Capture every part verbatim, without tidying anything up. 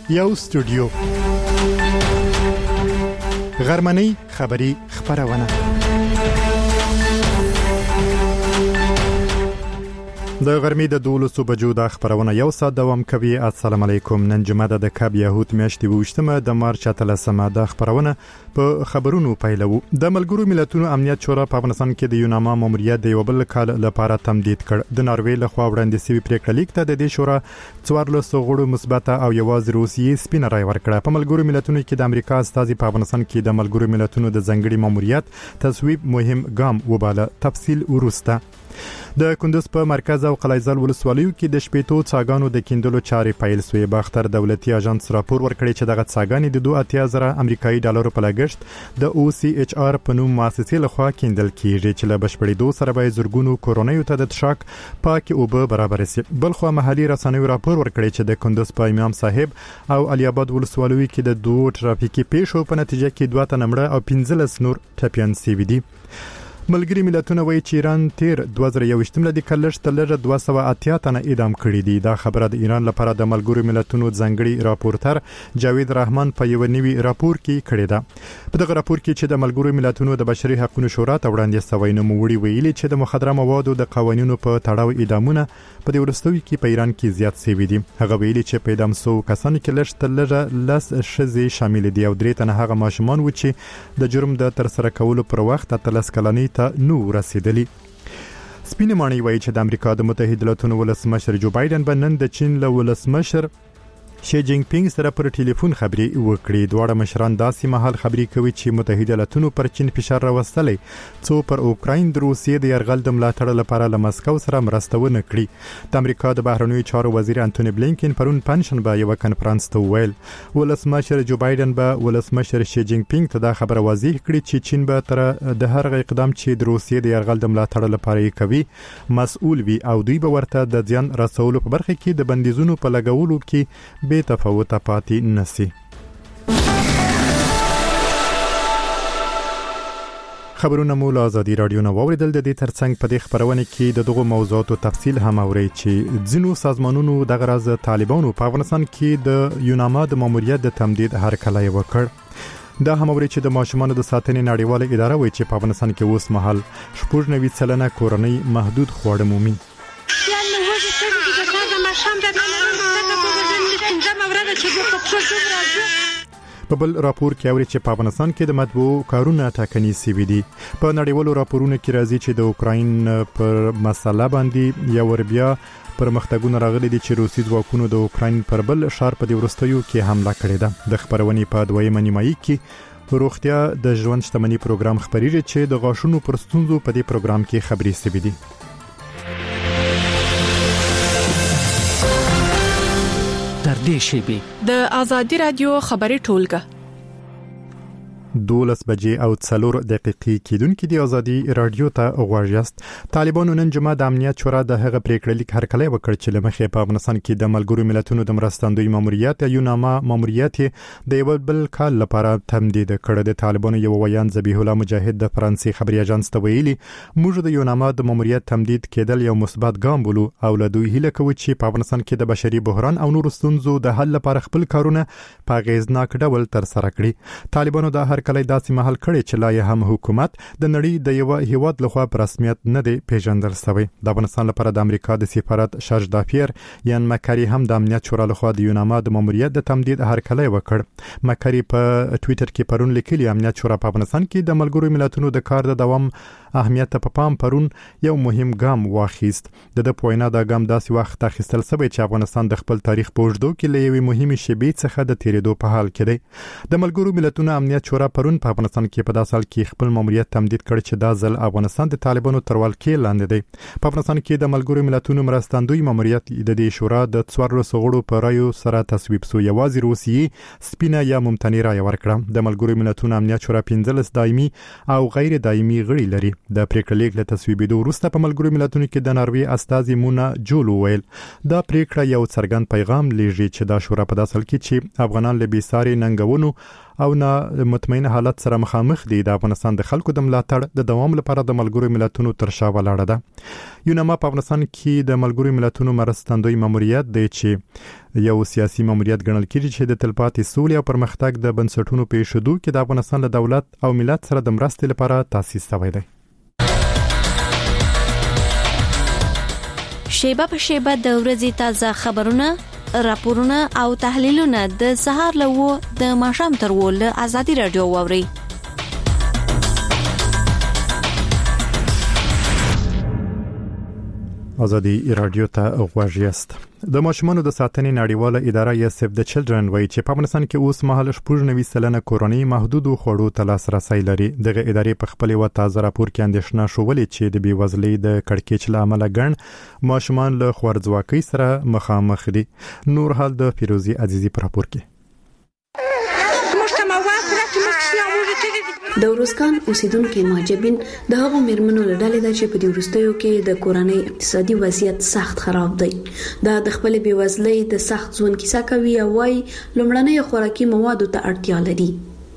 یو استودیو غرمنۍ خبری خبرونه د غرمې د دولسو بجو د خبرونه یو ساعت دوام کوي. السلام علیکم. نن جمعه د کاب یهود میاشتې وشتمه د مارچ اتلسمه د خبرونه په خبرونو پیلو. د ملګرو ملتونو امنیت شورا په افغانستان کې د یوناما ماموریت د یو بل کال لپاره تمدید کړ. د ناروې له خوا وړاندې شوی پریکړه لیک ته د دې شورا څوارلس غړو مثبت او یوازې روسیې سپینه رای ورکړه. په ملګرو ملتونو کې د امریکا استازي په افغانستان کې د ملګرو ملتونو د ځنګړي ماموریت تصویب مهم ګام وباله. تفصیل ورسته. د کندوز په مرکز او قلعه‌زال ولسوالیو کې د شپېتو څاګانو د کیندلو چارې پیل شوې. باختر دولتي اژانس راپور ورکړی چې دغه څاګانې د دوه اتیا زره امریکایي ډالرو په لګښت د او سی ایچ آر په نوم مؤسسې لخوا کیندل کیږي چې له بشپړېدو سره به زرګونو کورونیو ته د تشاک پاک اوبه برابر شي. بلخو محلي رسنیو راپور ورکړی چې د کندوز په امام صاحب او علي آباد ولسوالیو کې د دوه ټرافیکي پیښو په نتیجه کې دوه تنه مړه او پنځلس نور ټپيان شوي دي. ملګری ملتونه وایي چې ایران تیر دوه زره یوویشت ملي کلش تلره دوه سوه اتیا تنه اعدام کړي دي. دا خبره د ایران لپاره د ملګری ملتونو ځنګړي راپورټر جاوید رحمان په یو نوي راپور کې کړی ده. په دغه راپور کې چې د ملګری ملتونو د بشري حقوقو شورا ته وړاندې شوی نو وړي ویلي چې د مخدره موادو د قوانینو په تړاو اعدامونه په دې ورستوي کې په ایران کې زیات شوي دي. هغه ویلي چې په اعدام سو کسانو کې لږ تلره لس شذې شامل دي او درې تنه هغه ماشومان و چې د جرم د تر سره کولو پر وخت اتلس کلنۍ ته نو رسیدلی. سپینه مانی وایي چې د امریکا د متحده ایالاتونو ولسمشر جو بایدن به نن د چین له ولسمشر شي جینګ پینګ سره پر ټلیفون خبري وکړي. دواړه مشران داسې مهال خبري کوي چې متحده ایالاتونو پر چین فشار راوستلی څو پر اوکراین د روسیې د یرغل د ملاتړ لپاره له مسکو سره مرسته ونه کړي. د امریکا د بهرنیو چارو وزیر انټونی بلینکن پرون پنځشنبه یو کنفرانس ته ویل ولسمشر جو بایدن به ولسمشر شي جینګ پینګ ته دا خبره واضح کړي چې چین به تر د هر اقدام چې د روسیې د یرغل د ملاتړ لپاره کوي مسؤل وي او دوی به ورته د ځان رسولو په برخه کې د بندیزونو په لګولو کې به تفاوت پاتې نسی. خبرونه مو له آزادي رادیو نه واوریدل. د دې ترڅنګ په دې خبرونه کې د دغه موضوعاتو تفصیل هم اوري چې ځینو سازمانونو دغه راز طالبانو په افغانستان کې د یوناما د ماموریت د تمدید هرکلی وکړ. دا هم اوري چې د ماشومانو د ساتنې نړیواله اداره وایي چې په افغانستان کې اوس مهال شپږ نوي سلنه کورنۍ محدود خواړه مومي. په بل راپور کې اوري چې په افغانستان کې د مطبوع کارونه ټاکنې سوي دي. په نړیوالو راپورونو کې راځي چې د اوکراین پر مسله باندې یو ور بیا پرمختګونه راغلي دي چې روسي ځواکونو د اوکراین پر بل ښار په دې ورستیو کې حمله کړې ده. د خبرونې په دویمه نیمایي کې روغتیا د ژوند شتمنۍ پروګرام خبريږي چې د غاښونو پر ستونزو په دې پروګرام کې خبري سوي دي. تر دې شیبې د آزادي رادیو خبري ټولګه دولس بجې او څلور دقیقې کېدونکې د آزادي رادیو ته غواړئ یاست. طالبانو نن جمعه د امنیت شورا د هغه پریکړه لیک هرکلی وکړ چې لمخې په افغانستان کې د ملګرو ملتونو د مرستندوی ماموریت یوناما ماموریت د یو بل کال لپاره تمدید کړ. د طالبانو یو ویان ذبیح الله مجاهد د فرانسې خبري اژانس ته ویلي موږ د یوناما د ماموریت تمدید کېدل یو مثبت ګام بولو او له دوی هیله کوو چې په افغانستان کې د بشري بحران او نور ستونزو د حل لپاره خپل کارونه په اغیزناک ډول تر سره کړي. طالبانو د هر کله داسې محل کړي چې لا هم حکومت د نړۍ د یو هیواد لخوا په رسمیت نه دی پیژندل شوی. د افغانستان لپاره د امریکا د سفارت شارج دافیر یان مکری هم د امنیت شورا لخوا د یوناما د ماموریت د تمدید هرکلی وکړ. مکری په ټوئیټر کې پرون لیکلی امنیت شورا په افغانستان کې د ملګرو ملتونو د کار د دوام اهمیت په پام پرون یو مهم ګام واخیست. د د پوینا د ګام داسې وخت اخیستل شوی چې افغانستان د خپل تاریخ په اوږدو کې له یوې مهمې شیبې څخه د تیریدو په حال کې دی. د ملګرو ملتونو امنیت شورا پرون په افغانستان کې په داسې حال کې خپل ماموریت تمدید کړ چې دا ځل افغانستان د طالبانو تر ولکې لاندې دی. په افغانستان کې د ملګرو ملتونو مرستندوی ماموریت د دې شورا د څوارلسو غړو په رایو سره تصویب شو. یوازې روسیې سپینه یا ممتنع رای ورکړه. د ملګرو ملتونو امنیت شورا پنځلس دایمي او غیر دایمي غړي لري. د پریکړې لیک له تصویبېدو وروسته په ملګرو ملتونو کې د ناروې استازي مونا جول ویل دا پریکړه یو څرګند پیغام لېږي چې دا شورا په داسل کې چې افغانان له بیساري ننګونو او نه مطمئن حالت سره مخامخ دي د افغانستان د خلکو د ملاتړ د دوام لپاره د ملګرو ملتونو تر شا ولاړه ده. یونما په افغانستان کې د ملګرو ملتونو مرستندوی ماموریت دی چې یو سیاسي ماموریت ګڼل کېږي چې د تلپاتې سولې او پرمختګ د بنسټونو پیښېدو کې د افغانستان له دولت او ملت سره د مرستې لپاره تاسیس شوی دی. شیبه په شیبه د ورځې تازه خبرونه، راپورونه او تحلیلونه د سهار له و د ماښام تر و له ازادي رادیو واوري. ازادي رادیو ته غوږ یاست. د ماشومانو د ساتنې نړیواله اداره یا سیف د چلډرن وایي چې په افغانستان کې اوس مهال شپږ نوي سلنه کورنۍ محدودو خوړو ته لاسرسی لري. دغه ادارې په خپل و تازه راپور کې اندېښنه شولې چې د بیوزلۍ د کړکېچ له امله ګڼ ماشومان له خوارځواکۍ سره مخامخ دي. نور حال د فیروزي عزیزی په راپور کې. د ورسکان اوسیدونکو مهاجرین د هغو مرمنو لړلې ده چې په دې ورستیو کې د کورنۍ اقتصادي وضعیت سخت خراب دی. دا د خپل بیوزلۍ د سخت ژوند کیسه کوي او وايي لومړنۍ خوراکي موادو ته اړتیا لري.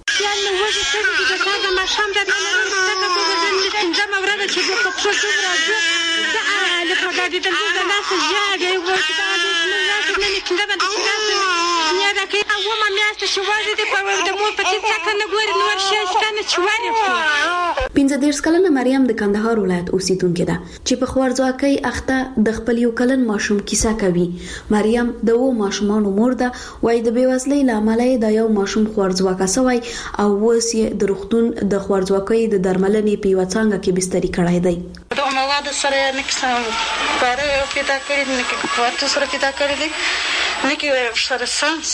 پنځه دېرش کلنه مریم د کندهار ولایت اوسیدونکې ده چې په خوارځواکۍ اخته د خپل یو کلن ماشوم کیسه کوي. مریم د وو ماشومانو مور ده، وايي د بیوزلۍ له امله د یو ماشوم خوارځواکه شوی او اوس یې د روغتون د خوارځواکۍ د درملنې په یوه څانګه کې بستري کړی دی. د موادو سره نه کیسه کار پیدا کړی نه کې کوارت سره پیدا کړی دی نه کې سره سانس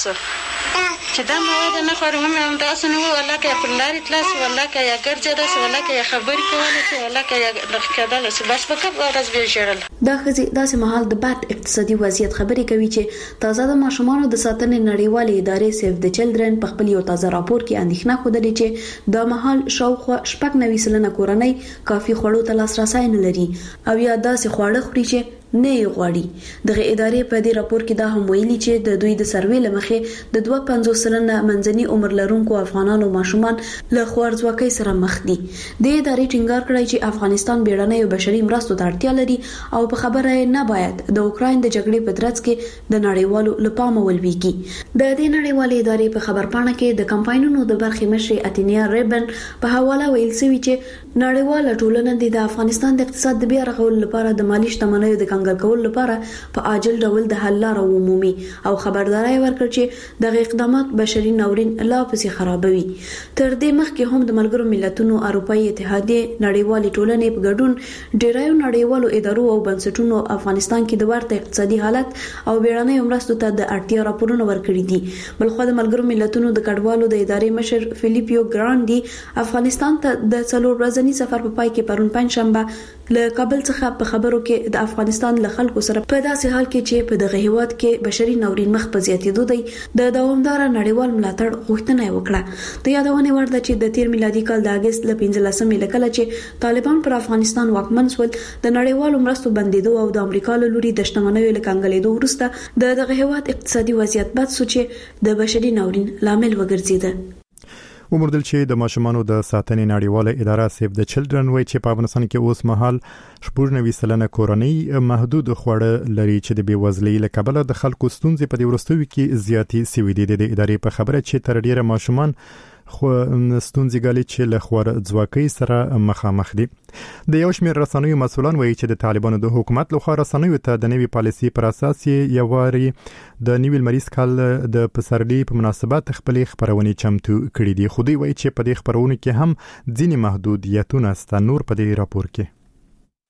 چې دا مواد نه خورم هم تاسو نو ولا کې په لاري تلاس ولا کې یا ګرځي داس ولا کې خبرې کولې ولا کې د کېدل چې بس په کوم ورځ به جوړل. دا خزي داسې مهال د بد اقتصادي وضعیت خبرې کوي چې تازه د ماشومانو د ساتنې نړیوالې ادارې سیف د چلډرن په خپل یو تازه راپور کې اندېښنه خوده چې د مهال شاوخوا شپږ نوي سلنه کورنۍ کافي خوړو ته لاسرسی نه لري او یا داسې خواړه خوري چې نه یې غواړي. دغه ادارې په دې راپور کې دا هم ویلي چې د دوی د سروې لمخې د دوه پنځوس سلنه منځني عمر لرونکو افغانانو ماشومان له خوارځواکۍ سره مخ دي. د ادارې ټینګار کړی چې افغانستان بیړنۍ بشري مرستو ته اړتیا لري او په خبره نه باید د اوکراین د جګړې په ترڅ کې د نړیوالو لپاره ولويږي. د دې نړیوالې ادارې په خبرپاڼه کې د کمپاینونو د برخې مشر اتینیا ریبن په حواله ویل شوی چې نړیواله ټولنه د افغانستان د اقتصاد د بیا رغولو لپاره د مالی شتمنیو د کنګل کولو لپاره په عاجل ډول د حل لاره ومومي او خبرداري ورکړي چې دغه اقدامات بشري ناورین لا پسې خرابوي. تر دې مخکې هم د ملګرو ملتونو اروپאי اتحادیه نړیوالې ټولنې په ګډون ډیرایو نړیوالو ادارو او بنسټونو افغانستان کې د ورته اقتصادي حالت او بیړنۍ مرستو ته د اړتیا راپورونه ورکړي دي. بلخو د ملګرو ملتونو د کډوالو د ادارې مشر فلیپیو ګراندي افغانستان ته د څلور ورځني سفر په پای کې پرون پنځشنبه له کابل څخه په خبرو کې د افغانستان له خلکو سره په داسې حال کې چې په دغه هیواد کې بشري ناورین مخ په زیاتېدو دی د دوامدار نړیوال ملاتړ غوښتنه وکړه. د یادونه ورده چې د تیر میلادي کال د اگست ل پنځلسمې لکه چې طالبان پر افغانستان واکمن شول د نړیوالو مرستو بندیدو او د امریکا له لوري د شتمنیو له کنګلېدو وروسته د دغه هیواد اقتصادي وضعیت بد شو چې د بشري ناورین لامل وګرځیده. ومردل چې د ماشومانو د ساتنې نړیواله اداره سیف د چلډرن وایي چې په افغانستان کې اوس مهال شپږ نوي سلنه کورنۍ محدود خوړه لري چې د بیوزلۍ له کبله د خلکو ستونزې په دې وروستیو کې زیاتې سوي دي. د ادارې په خبره چې تر ډیره ماشومان خو ستونزې ګالي چې له خوارځواکۍ سره مخامخ دي. د یو شمېر رسنیو مسؤلان وایي چې د طالبانو د حکومت لخوا رسنیو ته د نوي پالیسي پر اساس یې یواري د نوي لمریز کال د پسرلي په مناسبت خپلې خبرونې چمتو کړې دي. خو دوی وایي چې په دې خبرونو کې هم ځینې محدودیتونه شته. نور په دې راپور کې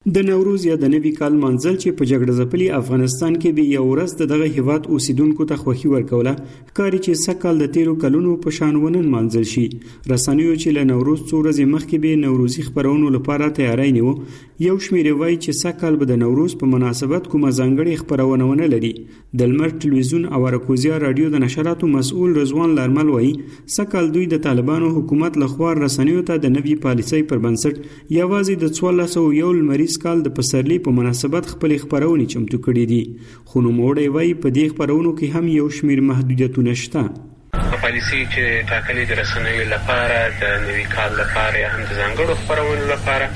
د نوروز یا د نوي کال منځل چې په جګړه ځپلي افغانستان کې به یو ورځ د دغه هیواد اوسیدونکو ته خوښي ورکوله کاری چې سکهال د تیرو کلونو په شان ونن منځل شي. رسنیو چې له نوروز څو ورځې مخکې به نوروزي خبرونو لپاره تیاری نیو. یو شمېر وایي چې سکهال به د نوروز په مناسبت کومه ځانګړې خبرونه ونه لري. د لمر ټلویزیون او اراکوزیا رادیو د نشراتو مسؤل رضوان لارمل وایي سکهال دوی د طالبانو حکومت لخوا رسنیو ته د نوي پالیسۍ پر بنسټ یوازې د څوارلس سوه یو لمریز کال د پسرلي په مناسبت خپل خبرونه چمتو کړي دي. خو نوموړی وایي په دې خبرونو کې هم یو شمېر محدودیتونه شته. پالیسي چې ټاکلې د رسنیو لپاره د نوي کال لپاره یا هم د ځانګړو خبرونو لپاره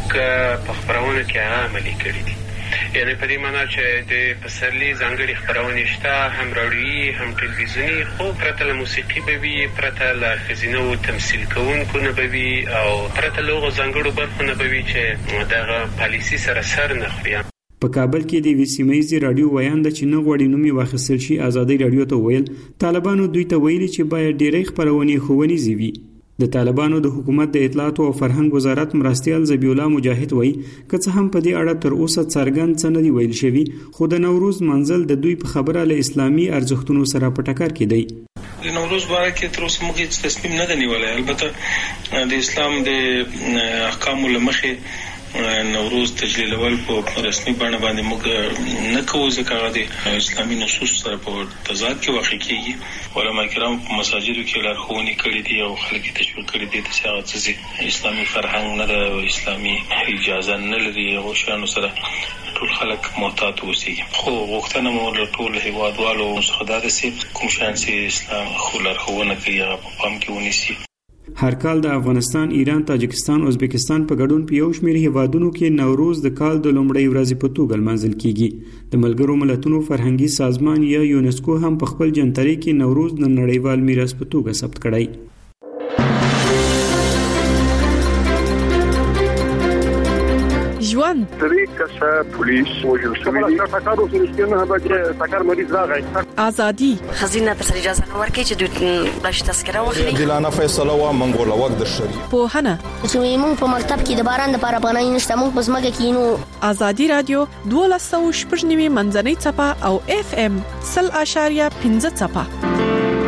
موږ په خبرونو کې هغه عملي کړي دي. یعنی په دې معنی چې د پسرلي ځانګړي خبرونه شته، هم راډیويي هم ټلویزیوني، خو پرته له موسیقي به وي، پرته له ښځینو تمثیل کوونکو نه به وي او پرته له هغو ځانګړو برخو نه به وي چې دغه پالیسي سره سر نه خوري. په کابل کې د یوې سیمه ییزې راډیو ویان ده چې نه غواړي نوم یې واخیستل شي. ازادي راډیو ته ویل طالبانو دوی ته ویلي چې باید ډېری خپرونې ښوونیزې وي. د طالبانو د حکومت د اطلاعاتو او فرهنګ وزارت مرستیال ذبیح الله مجاهد وایي که څه هم په دې اړه تر اوسه څرګند څه نه دي ویل شوي، خو د نوروز منځل د دوی په خبره له اسلامي ارزښتونو سره په ټکر کې دی. د نوروز باره کې تر اوسه موږ هیڅ تصمیم نه دی نیولی. البته د اسلام د احکامو له مخې نوروز تجلیلول په رسمي بڼه باندې موږ نه کوو ځکه هغه د اسلامي نصوص سره په تضاد کې واقع کېږي. علما کرام په مساجدو کې لارښوونې کړي دي او خلک یې تشویق کړي دي چې هغه څه اسلامي فرهنګ نه ده، اسلامي اجازه نه لري، هغو شیانو سره ټول خلک محتاط اوسېږي. خو غوښتنه مو له ټول هېوادوالو څخه دا ده چې کوم شیان چې اسلام خو لارښوونه کوي هغه په پام کې ونیسي. هر کال د افغانستان، ایران، تاجکستان، ازبکستان په ګډون په یو شمېر هیوادونو کې نوروز د کال د لومړۍ ورځې په توګه لمانځل کیږي. د ملګرو ملتونو فرهنګي سازمان یا یونسکو هم په خپل جنتري کې نوروز د نړیوال میراث په توګه ثبت کړی. ژوند طریق کسا پولیس وجل شوی دی سکارو سرشتنه به چې سکار مریض راغی. ازادي خزینه پر اجازه ورکړي چې دوی بلش تذکره واخلي. دلانه فیصله و منګول وخت د شری په هنه چې موږ په مکتب کې د باران د لپاره پناه نشته، موږ په ځمکه کې نو. ازادي رادیو دوه سوه شپږ نوي منځنۍ چپه او اف ام صفر اشاریه پنځه چپه.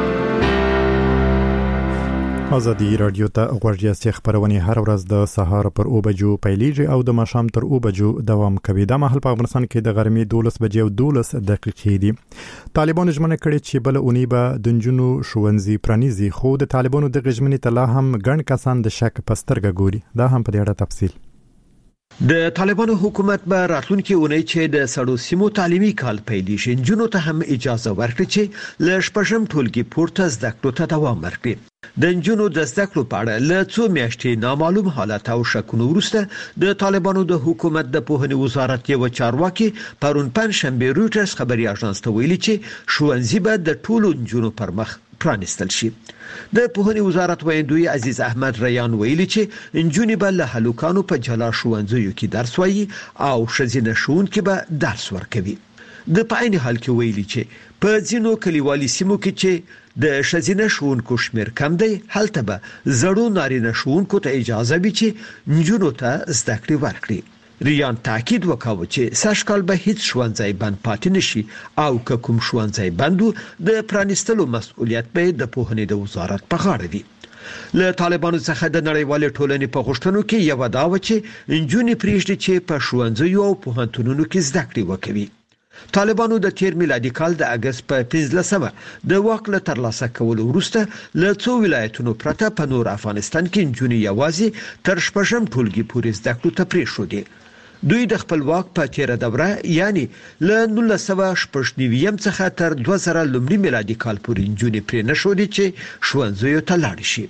ازادي رادیو ته غوږ یاستئ. خبرونه هر ورځ د سهار پر او بجو پیلیږي او د ماښام تر او بجو دوام کوي. د مهال په افغانستان کې د غرمې دولس بجې او دولس دقیقې دي. طالبانو ژمنه کړې چې بل اونۍ به د نجونو ښوونځي پرانیزي، خو د طالبانو د ژمنې ته لا هم ګڼ کسان د شک په سترګه ګوري. دا هم په دې اړه تفصیل. د طالبانو حکومت به راتلونکي اونۍ چې د سړو سیمو تعلیمي کال پیلېږي نجونو ته هم اجازه ورکړي چې له شپږم ټولګي پورته زده کړو ته دوام ورکړي. د نجونو د زده کړو په اړه له څو میاشتې نامعلوم حالت او شکونو وروسته د طالبانو د حکومت د پوهنې وزارت یو چارواکي پرون پنځشنبه رويټرز خبري اژانس ته ویلي چې ښوونځي به د ټولو نجونو پر مخ پرانستل شي. د پوهنې وزارت ویندوی عزیز احمد ریان ویلي چې نجونې به له هلوکانو په جلا ښوونځیو کې درس وایي او ښځینه ښوونکي به درس ورکوي. د پاین حال کې ویلي چې په ځینو کلیوالي سیمو کې چې د ښځینه ښوونکو شمیر کم دی، هلته به زړو نارینه ښوونکو ته اجازه وي چې نجونو ته زده کړې ورکړي. ریان تاکید وکاوه چې سږکال به هیڅ ښوونځی بند پاتې نشي او که کوم ښوونځی بند د پرانیستلو مسؤلیت به د پوهنې د وزارت په غاړه وي. له طالبانو څخه د نړیوال ټولنې په غوښتنو کې یو دا و چې نجونې پریږدي چې په ښوونځیو او پوهنتونونو کې زده کړې وکوي. طالبانو د تیر میلادي کال د اگست په پنځلسمه د واک له ترلاسه کولو وروسته له څو ولایتونو پرته په نور افغانستان کې نجونې یوازې تر شپږم ټولګي پورې زده کړو ته پریښودې. دوی د خپل واک په تیره دوره یعنی له نولس سوه شپږ نوي څخه تر دوه زره لومړي میلادي کال پورې نجونې پرې نه ښودې چې ښوونځیو ته لاړې شي.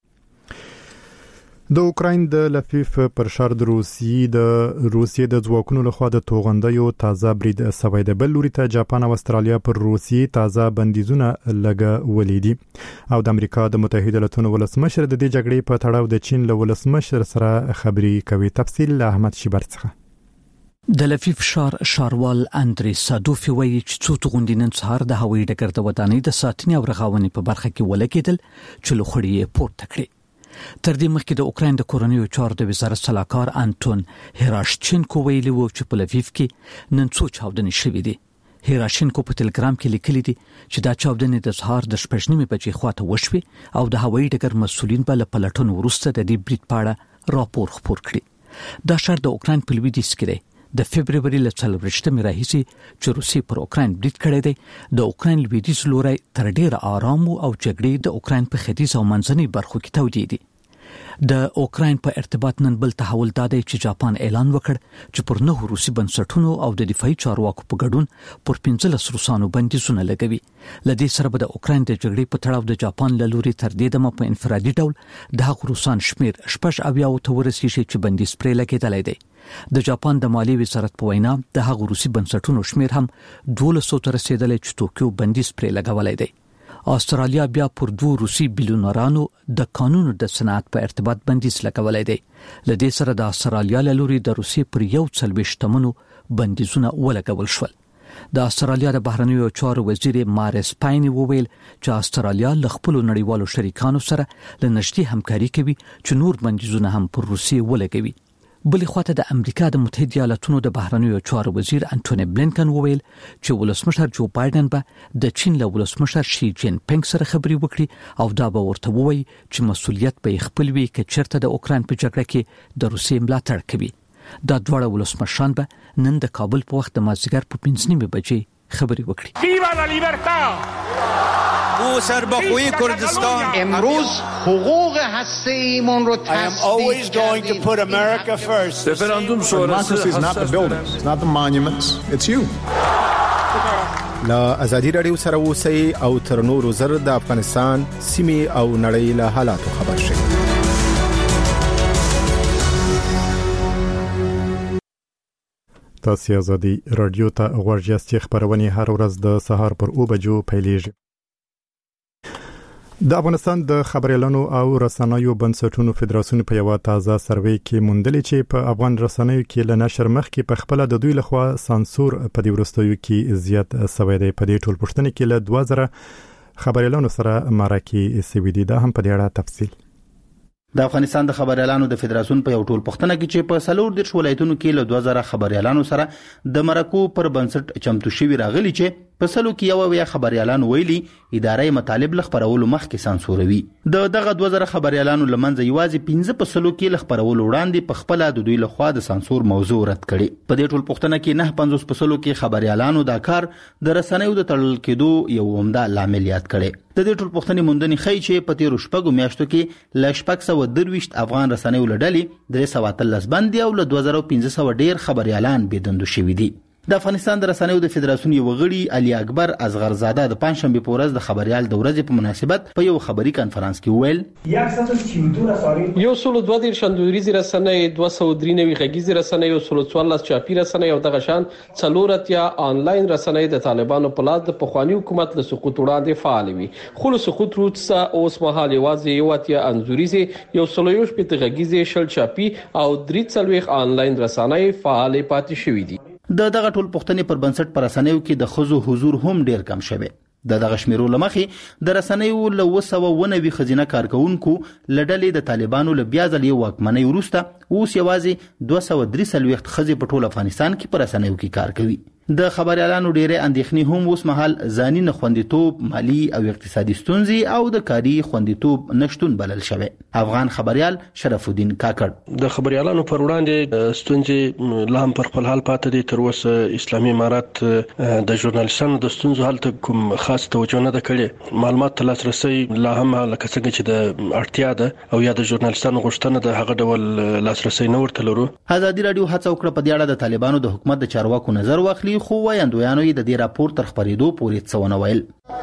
د اوکراین د لفیف پر شر د روسیې د روسیې د ځواکونو لخوا د توغندیو تازه برید سوی د بل لوري ته جاپان او استرالیا پر روسیې تازه بندیزونه لګولې دي او د امریکا د متحده ایالاتونو ولسمشر د دې جګړې په تړاو د چین له ولسمشر سره خبري کوي. تفصیل له احمد شیبر څخه. د لفیف شار شاروال اندري صادوفي وایي چې څو توغندي نن سهار د هوایي ډګر د ودانۍ د ساتنې او رغاونې په برخه کې ولګېدل چې لوخړې پورته کړې. تر دې مخکې د اوکراین د کورنیو چارو د وزارت سلاکار انټون هراشچنکو ویلي و چې په لویف کې نن څو چاودنې شوې دي. هراشچنکو په ټلګرام کې لیکلي دي چې دا چاودنې د سهار د شپږ نیمې بجې خواته وشوې او د هوایي ډګر مسؤلین به له پلټنو وروسته د دې برید په اړه راپور خپور کړي. دا ښار د اوکراین په لویدیځ کې دی. د فبرवरी له څلورشتمې راهیسې چې روسیې پر اوکراین برید کړی دی، د اوکراین لویدیځ لوري تر ډیره آرام او جګړې د اوکراین په ختیځ او منځنۍ برخو کې تودې دي. د اوکراین په ارتباط نن بل تحول دا دی چې جاپان اعلان وکړ چې پر نهو روسي بنسټونو او د دفاعي چارواکو په ګډون پر پنځلس روسانو بندیزونه لګوي. لدې سره به د اوکراین د جګړې په تړاو د جاپان له لوري تر دې دمه په انفرادي ډول د هغو روسان شمیر شپږ اویا ته ورسیږي چې بندیز پرې لګیدلی دی. د جاپان د مالی وزارت په وینا د هغو روسي بنسټونو شمیر هم دولس ته رسیدلی چې ټوکیو بندیز پرې لګولای دی. استرالیا بیا پر دوه روسي بیلیونرانو د قانون د صنعت په ارتباط بندیز لګولای دی. لدې سره د استرالیا له لوري د روسیې پر یو څلوېښت تمنو بندیزونه ولګول شول. د استرالیا د بهرنیو چارو وزیر مارس پاین وویل چې استرالیا له خپل نړیوالو شریکانو سره له نږدې همکاري کوي چې نور بندیزونه هم پر روسیې ولګوي. بلې خواته د امریکا د متحده ایالاتونو د بهرنیو چارو وزیر انټونی بلینکن وویل چې ولسمشر جو بایدن به د چین له ولسمشر شي جین پینګ سره خبرې وکړي او دا به ورته ووایي چې مسؤلیت به خپل وي چې چیرته د اوکراین په جګړه کې د روسیې ملاتړ کوي. دا دواړه ولسمشران به نن د کابل په وخت د مازدیګر په پنځه نیمې بجې خبرې وکړي. ویوا لا لیبرتا او سربخوی کردستان امروز حقوق هسته‌ایمون رو تثبیت کردیم. رفراندوم شورای is not the buildings, it's not the monuments, it's you. لا ازادي رادیو سره اوسئ او تر نورو زر د افغانستان سیمې او نړۍ له حالاتو خبر شئ. تاسو ازادي رادیو ته غوږ یاستئ. خبرونه هر ورځ د سهار پر او بجو پیلېږي. د افغانستان د خبريالانو او رسنیو بنسټونو فدراسیون په یو تازه سروې کې موندلې چې په افغان رسنیو کې له نشر مخکې په خپل د دوی لخوا سانسور په دې ورستیو کې زیات سوي دی. په دې ټول پښتنې کې له دوه زره خبريالانو سره مرکه سوي دي. دا هم په دې اړه تفصیل. د افغانستان د خبريالانو د فدراسیون په یو ټول پښتنه کې چې په سلور د ولایتونو کې له دوه زره خبريالانو سره د مرکو پر بنسټ چمتو شوی راغلی چې په سلو کې یو ویا خبريالانو ویلي ادارې مطالب لخبرولو مخکې سانسوروي. د دغه دوه زره خبريالانو لمنځه یوازې پنځه په سلو کې لخبرولو وړاندې په خپل د دوی لخوا د سانسور موضوع رد کړي. په دې ټول پښتنه کې نه پنځوس په سلو کې خبريالانو دا کار د رسنیو د تړل کېدو یو عمده لامل یاد کړي. د دې ټول پښتنې موندنې خی چې په تیرو شپږو میاشتو کې ل شپږ سوه درویشت افغان رسنیو لړلې درې سوه اتلس بندي او له دوه زره پنځه سوه ډیر خبريالان بيدندو شوي دي. د افغانستان د رسنیو د فدراسیون یو غړي علي اکبر اصغرزاده د پنځشنبه په ورځ د خبريال د ورځې په مناسبت په یو خبري کانفرنس کې ویل یو سلو دوه دیر شندوريزي رسنۍ دوه سوه درې نوي غږیزي رسنۍ او سلو څوارلس چاپی رسنۍ او دغه شان څلورتیا آنلاین رسنۍ د طالبانو په لاس د پخوانی حکومت له سقوط وړاندې فعال وي. خو له سقوط وروسته اوس مهال یوازې یو اتیا انزوريزي یو سلو یو شپږ غږیزي شل چاپی او درې څلويخ آنلاین رسنۍ فعال پاتې شوې دي. د دغه ټول پښتنې پر بنسټ پر رسنیو کې د خزو حضور هم ډیر کم شوی. د دغه شمیرو لمخې د رسنیو له وسو ونوي خزینه کارکونکو لړلې د طالبانو له بیا ځل یو واکمنۍ وروسته اوس یوازې دوه سوه درې څلوېښت خزې په ټول افغانستان کې پر رسنیو کې کار کوي. د خبريالانو ډېرې اندېښنې هم اوس مهال ځاني نه خوندیتوب، مالی او اقتصادي ستونزې او د کاري خوندیتوب نشټون بلل شوی. افغان خبريال شرف الدین کاکړ د خبريالانو پر وړاندې ستونزې لا هم پر خپل حال پاتې دي. تر اوسه اسلامي امارات د ژورنالیستانو د ستونزو حل ته کوم خاص توجه نه ده کړې. معلومات ته لاسرسي لا هم لکه څنګه چې د اړتیا ده او یا د ژورنالیستانو غوښتنه ده هغه ډول لاسرسي نه ورته لرو. ازادي رادیو هڅه وکړه په دې اړه د طالبانو د حکومت د چارواکو نظر واخلي، خو وایندویانو یې د دې راپور تر خبرېدو پورې څه ونه ویل.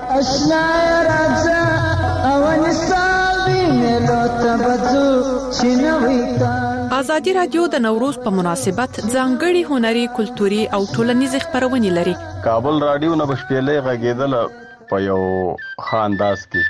ازادي رادیو د نوروز په مناسبت ځانګړي هنري، کلتوري او ټولنیز خبرونه لري. کابل رادیو نه بشپېلې غږیدل په یو خانداس کې.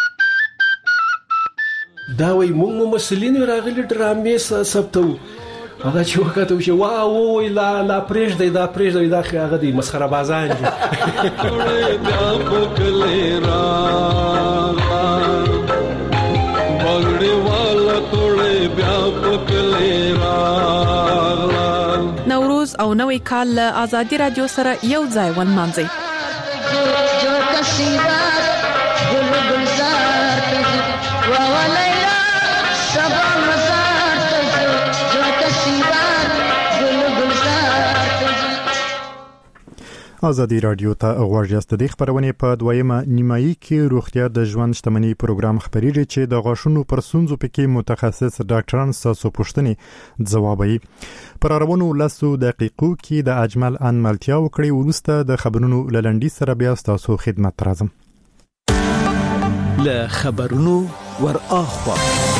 دا وی موږ مسلین راغلي ډرامې ثبتو هغه چې وکړو چې وا وای لا لا پرېږ دی دا پرېږ دی دا هغه دی مسخره بازان دي بیا پکلې را بغړې والا ټوړې بیا پکلې را نوروز او نوې کال له آزادي رادیو سره یو ځای ونمانځي جو کسیرا ګل ګلزار ته وا ولیلا سبا مزار ته جو کسیرا ګل ګلزار ته آزادي رادیو ته غوږ یاست. د خبرونه په دویمه نیمایي کې روغتیا د ژوند شتمنۍ پروګرام خبريږي چې د غاښونو پر ستونزو پکې متخصص ډاکټران تاسو پوښتنې ځوابوي. پر اړونو لاسو دقیقو کې د اجمل ان ملتیا وکړي ورسته د خبرونو لړندې سره بیا تاسو خدمت راځم. ل خبرونو ور اخوا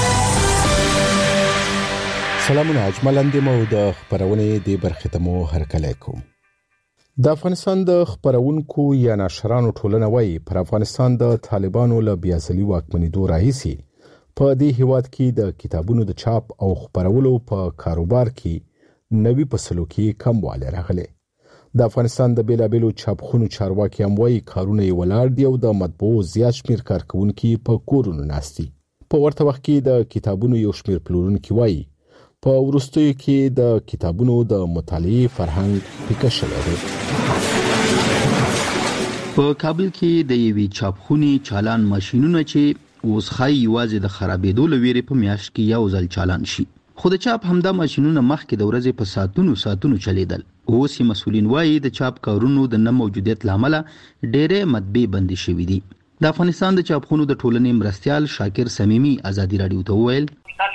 سلامونه اجمل اندې مو د خبرونه دی برخه ته مو هرکلی کوم. د افغانستان د خبرونکو یا نشرانو ټولنه وايي پر افغانستان د طالبانو له بیاصلي واکمنېدو راهیسي په دې هیواد کې د کتابونو د چاپ او خبرولو په کاروبار کې نوي پسلو کې کموالی راغلی. د افغانستان د بیلابیلو چاپخونو چارواکي هم وايي کارونه یې ولاړ دي او د مطبوعو زیات شمیر کارکونکي په کورونو ناستي. په ورته وخت کې د کتابونو یو شمیر پلورونکي وايي په ورستیو کې د کتابونو د مطالعې فرهنګ پیکه شوی دی. په کابل کې د یوې چاپخونې چالان ماشینونه چې اوس خای یوازې د خرابېدو لویری په میاشت کې یو ځل چالان شي. خو د چاپ همدا ماشینونه مخکې د ورځې په ساعتونو ساعتونو چلیدل. اوس یې مسؤلین وایي د چاپ کارونو د نه موجودیت لامل ډېرې مطبعې بندي شوې دي. د افغانستان د چاپخونو د ټولنې مرستيال شاکر سمیمي آزادي رادیو ته وویل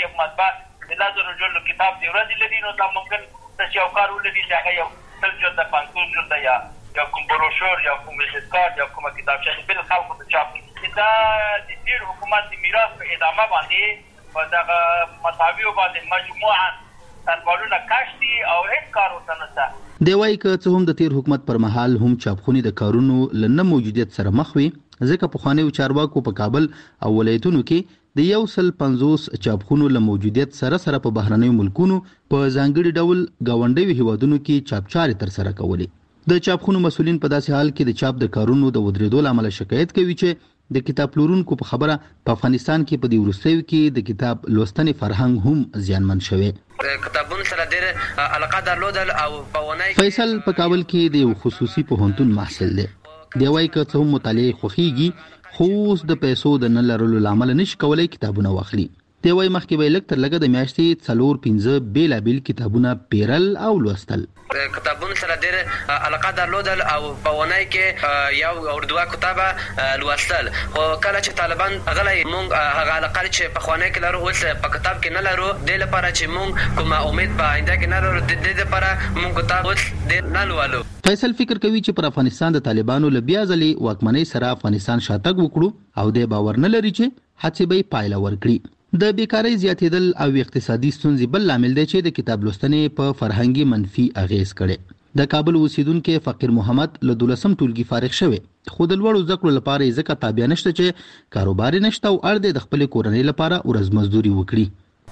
لازم رجل کتاب دی ورځ لري نو دا ممکن چې یو کار ولري چې هغه یو تل جو د پانګو جو د یا یا کوم بروشور یا کوم ویزیټکارت یا کوم کتاب چې بل خلکو ته چاپ کړي دا د دې حکومت د میراث په ادامه باندې په دغه مصابيح باندې مجموعه تربالونه کاشتي او هیڅ کار وته نشته. دی وايي که څه هم د تیر حکومت پر مهال هم چاپخونې د کارونو لنه موجودیت سره مخ وي ځکه په خوانیو چارواکو په کابل او ولایتونو کې د یو سل پنځوس چاپخونو له موجودیت سره سره په بهرنیو ملکونو په ځانګړي ډول گاونډیو هیوادونو کې چاپچاري تر سره کولې. د چاپخونو مسؤلین په داسې حال کې د چاپ د کارونو د ودرېدو لامل شکایت کوي چې د کتاب پلورونکو په خبره په افغانستان کې په دې ورستیو کې د کتاب لوستنې فرهنګ هم زیانمن شوی. کتابونو سره ډېر علاقه درلودل او په ونای فیصل په کابل کې د یو خصوصي پوهنتون محصل دی. دی وايي که څه هم مطالعه خوښیږي خو اوس د پیسو د نه لرلو لامل نشي کولای کتابونه واخلي. دی وايي مخکې به لکه تر لګه د میاشتې څلور پنځه بیلابیل کتابونه پیرل او لوستل. کتابونو سره ډېر علاقه درلودل او په ونای کې یو اردو کتابه لوستل. خو کله چې طالبان غلای مونږ هغه علاقه چې په خوانه کې لرو اوس په کتاب کې نه لرو د لپاره چې مونږ کومه امید په آینده کې نه لرو د دې لپاره مونږ کتاب اوس د نه لولو. فیصل فکر کوي چې پر افغانستان د طالبانو له بیا ځلې واکمنۍ سره افغانستان شاتګ وکړو او د باور نه لري چې هڅې به پایله ورکړي. د بیکاری زیاتېدل او اقتصادي ستونزې بل لامل دی چې د کتاب لوستنې په فرهنګي منفي اغیز کړي. د کابل اوسیدونکو فقیر محمد له دولسم ټولګي فارغ شوی خو د لوړو زده کړو لپاره یې ځکه تابع نشته چې کاروبار نشته او اړ دی د خپل کورنۍ لپاره ورځ مزدوري وکړي.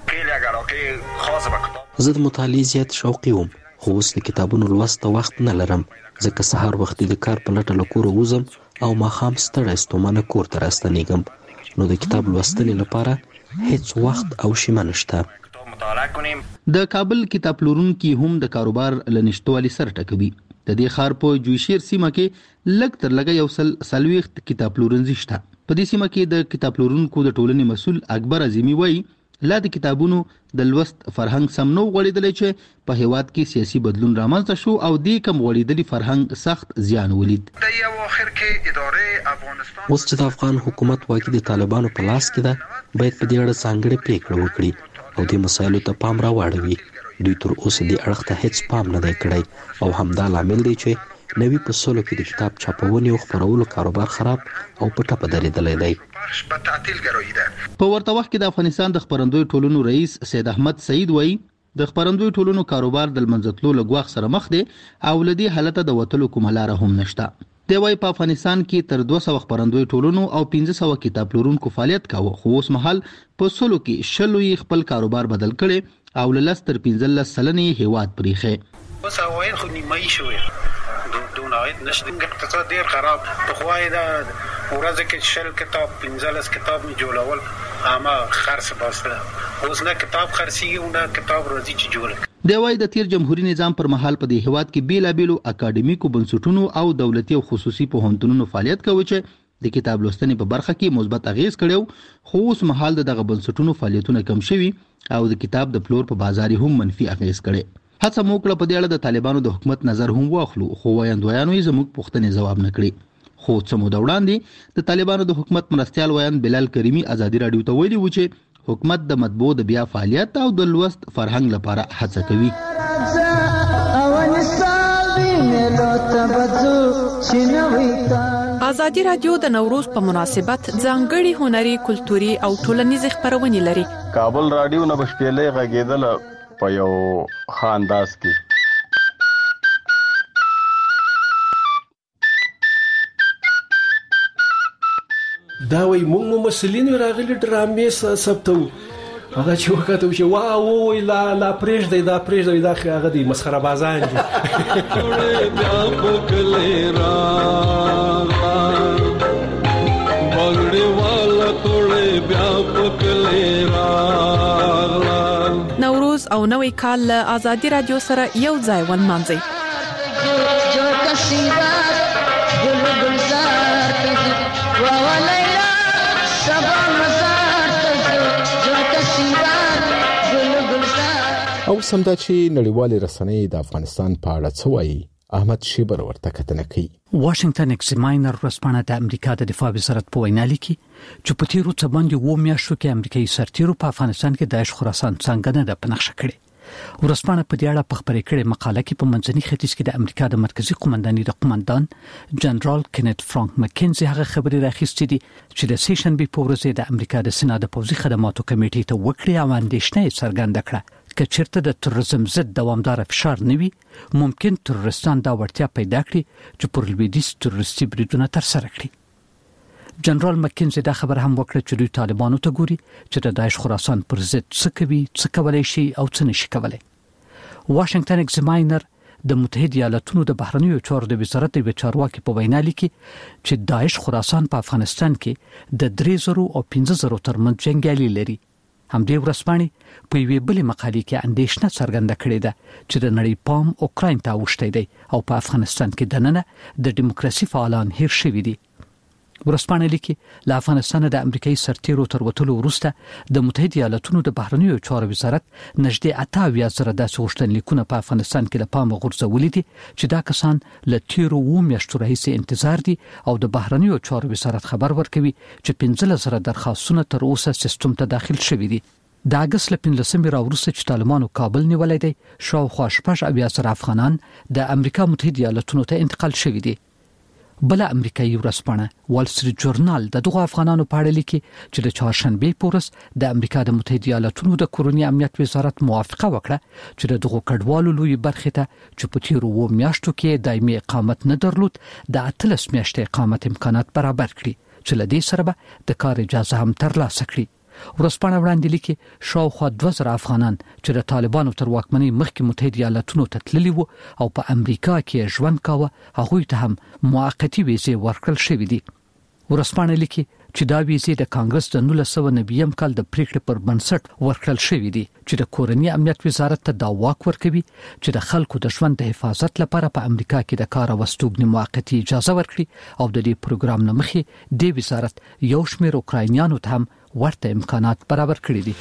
زه د مطالعې زیات شوقي وم خو اوس د کتابونو لوست وخت نه لرم ځکه سهار وختي د کار په لټه له کوره وځم او ماښام ستړی ستومانه کور ته راستنېږم نو د کتاب لوستلو لپاره هیڅ وخت او شیمه نشته. د کابل کتاب پلورونکي هم د کاروبار لنشتوالي سره ټکوي. د دې ښار په جوشیر سیمه کې لږ تر لږه یو سل سلويخت کتاب پلورنځي شته. په دې سیمه کې د کتاب پلورونکو د ټولنې مسؤل اکبر عظیمی وایي لا د کتابونو د لوست فرهنګ سم نو غوړېدلی چې په هیواد کې سیاسي بدلون رامنځته شو او دې کم غوړېدلی فرهنګ سخت زیان ولید. اوس چې د افغان حکومت واکي د طالبانو په لاس کې ده باید په دې اړه ځانګړې پریکړه وکړي او د مسایلو ته پام راواړوي. دوی تر اوسه دې اړخ ته هیڅ پام نه دی کړی او همدا لامل دی چې نوي پسولو کې د کتاب چاپونې او خپرولو کاروبار خراب او په ټپه درېدلی دی. په ورته وخت کې د افغانستان د خپرندوی ټولنو رئیس سید احمد سعید وایي د خپرندوی ټولنو کاروبار د لمنځتلو له ګواښ سره مخ دی او له دې حالته د وتلو کومه لاره هم نشته. دی وايي په افغانستان کې تر دوه سوه خپرندوی ټولنو او پنځه سوه کتاب پلورونکو فعالیت کاوه خو اوس مهال په سلو کې شلو یې خپل کاروبار بدل کړي او لس تر پنځلس سلنې هیواد پریخه. اوس عواید خو نیمایي شوې دون عاید نشته، اقتصاد ډیر خراب. پخوای دا ورځ کې شل کتاب پنځلس کتاب می جوړول اما خرڅ باسته، اوس نه کتاب خرڅیږي نه کتاب راځي چې جوړ. د وای د تیر جمهوریت نظام پر مهال په دې هیواد کې بیلابیلو اکاډمیکو بنسټونو او دولتي او خصوصي پوهنتونونو فعالیت کوي چې د کتاب لوستنې په برخه کې مثبت اغیز کړو، خو اوس مهال دغه بنسټونو فعالیتونه کم شوي او د کتاب د پلور په بازار هم منفي اغیز کړي. هڅه مو کړه په دې اړه د طالبانو د حکومت نظر هم واخلو، خو وایندویانو یې زموږ پوښتنې جواب نه کړي. خو څه مو د وړاندې د طالبانو د حکومت مرستیال وایند بلال کریمي ازادي رادیو ته ویلي و چې حکومت د مطبوع د بیا فعالیت او د لوست فرهنګ لپاره هڅه کوي. ازادي رادیو د نوروز په مناسبت ځانګړي هنري، کلتوري او ټولنیز خبرونه لري. کابل رادیو نه بشپېلې غږیدل په یو خانداس کې. دا وای موږ مسلین راغلي ډرامې ثبتو، هغه چې وکړو چې واه وای لا لا پرېږ دی دا پرېږ دی دا هغه دی مسخره بازان دي. بیا پکلې را بغړې والا ټوړې بیا پکلې را. نوروز او نوې کال له ازادي رادیو سره یو ځای ونمانځي. جو کسیدا ګل ګلزار ته وولیلا سبا مزار ته جو کسیدا ګل ګلزار. او سمدا چې نړیوال رسنۍ د افغانستان په اړه څه وایي، احمد شیبر ورته کتنه کوي. واشنگټن ایکزاماینر ورځپاڼه د امریکا د دفاع وزارت په وینا لیکي چې په تیرو څه باندې و میاشتو کې امریکایي سرتیرو په افغانستان کې داعش خراسان څنګه نه د پنځه کړي. ورځپاڼه په دې اړه په خبرې کړې مقاله کې په منځني ختیځ کې د امریکا د مرکزی قومندانۍ د قومندان جنرال کینت فرانک مکینزي هغه خبرې راخیستې دي چې د سیشن بي په ورځ د امریکا د سنا د پوځي خدماتو کمیټې ته وکړي او اندېښنه څرګنده کړه چې چیرته د تروریزم ضد دوامدار فشار نوي ممکن تروریستان دا ورتیا پیدا کړي چې پر لویدیځ تروریستي بریدونه تر سره کړي. جنرال مکینزي دا خبر هم وکړه چې دوی طالبانو ته ګوري چې د داعش خراسان پر ضد څه کوي، څه کولای شي او څه نشي کولای. واشنگټن ایکزاماینر د متحده ایالاتونو د بهرنیو چارو د وزارت د چارواکي په وینا لیکي چې داعش خراسان په افغانستان کې د درې زره او پنځه زره ترمنځ جنگیالي لري. همدې ورځپاڼې په یوې بلې مقالې کې اندېښنه څرګنده کړې ده چې د نړۍ پام اوکراین ته اوښتی دی او په افغانستان کې دننه د دیموکراسي فعالان هیر شوي دي. ورځپاڼه لیکي له افغانستان د امریکایي سرتیرو تر وتلو وروسته د متحده ایالاتونو د بهرنیو چارو وزارت نږدې اته اویا زره داسې غوښتنلیکونه په افغانستان کې له پامه غورځولي دي چې دا کسان له تیرو اووه میاشتو راهیسې انتظار دي او د بهرنیو چارو وزارت خبر ورکوي چې پنځلس زره درخواستونه تر اوسه سیستم ته داخل شوي دي. د اگست له پنځلسمې راوروسته چې طالبانو کابل نیولی دی، شاوخوا شپږ اویا زره افغانان د امریکا متحده ایالاتونو ته انتقال شوي دي. بل امریکایي ورځپاڼه وال سټریټ جورنال د دغه افغانانو په اړه لیکي چې د چهارشنبه په ورځ د امریکا د متحده ایالاتونو د کورونی امنیت وزارت موافقه وکړه چې د دغه کډوالو لوی برخه ته چې په تیرو و میاشتو کې دایمي اقامت نه درلود د اتلس میاشتې اقامت امکانات برابر کړي چې لدې سره به د کار اجازه هم ترلاسه کړي. ورځپاڼه وړاندې لیکي شاوخوا دوه زره افغانان چې د طالبانو تر واکمنۍ مخکې متحده ایالاتونو ته تللي وو او په امریکا کې ژوند کاوه، هغوی ته هم موقتي ویزې ورکړل شوې دي. ورځپاڼه لیکي چې دا ویزې د کانګرس د نولس سوه نوي کال د پریکړې پر بنسټ ورکړل شوې دي چې د کورنی امنیت وزارت ته دا واک ورکوي چې د خلکو د ژوند د حفاظت لپاره په امریکا کې د کار او استوګنې موقتي اجازه ورکړي او د دې پروګرام نه مخکې د وزارت یو شمېر اوکراینیانو ته هم ورته امکانات برابر کړی دي.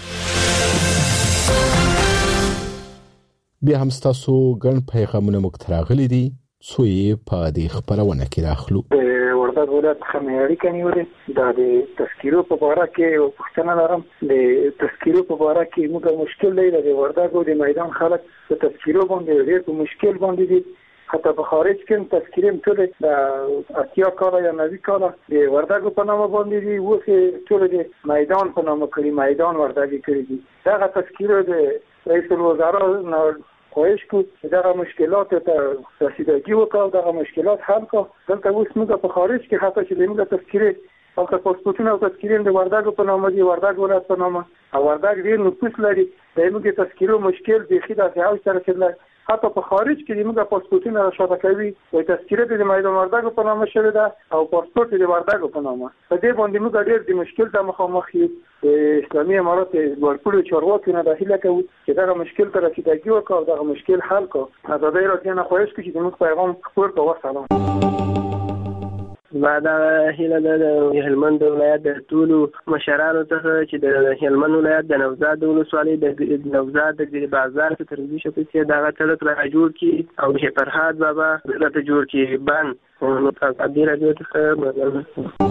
بیا هم تاسو ګڼ پیغامونه مختراغلي دي څو یې په دې خبرونه کې راخلو. وردګ ولایت خمیاړي کنيولې دا د تذکیرو په اړه کې پوښتنه لرم. د تذکیرو په اړه کې موږ مشکل دی د وردګ د میدان خلک په تذکیرو باندې ډېر په مشکل باندې دي، حتی په خارج کې تذکیرم ټول د اتیا کاله یا نوي کاله د وردګ په نامه باندې دي، اوس ټول د میدان په نامه کړي، میدان وردګ کړي دي. دا تذکیرو د رئیس الوزرا نه خواهش کو چې دا مشکلات ته رسیدگی وکړو، دا مشکلات حل کو. دلته اوس موږ په خارج کې حتی چې موږ تذکیره او که پاسپورتونه او تذکیرې د وردګو په نامه دي، وردګ ولایت په نامه، او وردګ ډېر نفوس لري. د موږ تذکیرو مشکل بیخي داسې اوج ته رسېدلی، حتی په خارج کې موږ پاسپورتونه راښکته کوي، وایي تذکیره د میدان وردګو په نامه شوې ده او پاسپورت د وردګو په نامه. په دې باندې موږ ډېر د مشکل ته مخامخ یو. اسلامي امارات لوړپوړو چارواکو نه د هیله کوو چې دغه مشکل ته رسیدګي وکړي او دغه مشکل حل کړي. ازادي راډیو نه خواهش کوي چې زموږ پیغام خپور کړي. وسلام. بعد هیله د هلمند ولایت د ټولو مشرانو څخه چې د هلمند ولایت د نوزاد ولسوالۍ د نوزاد د ګری بازار په ترځي شپې دغه سړک را جوړ کی او د فرهاد بابا راته جوړ کی باندې ازادي راډیو څخه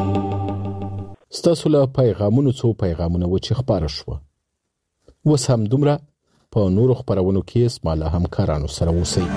ستاسو له پیغامونو څو پیغامونه و چې خبره شو. وس هم دومره په نورو خبرونو کې اسماله همکارانو سره اوسئ.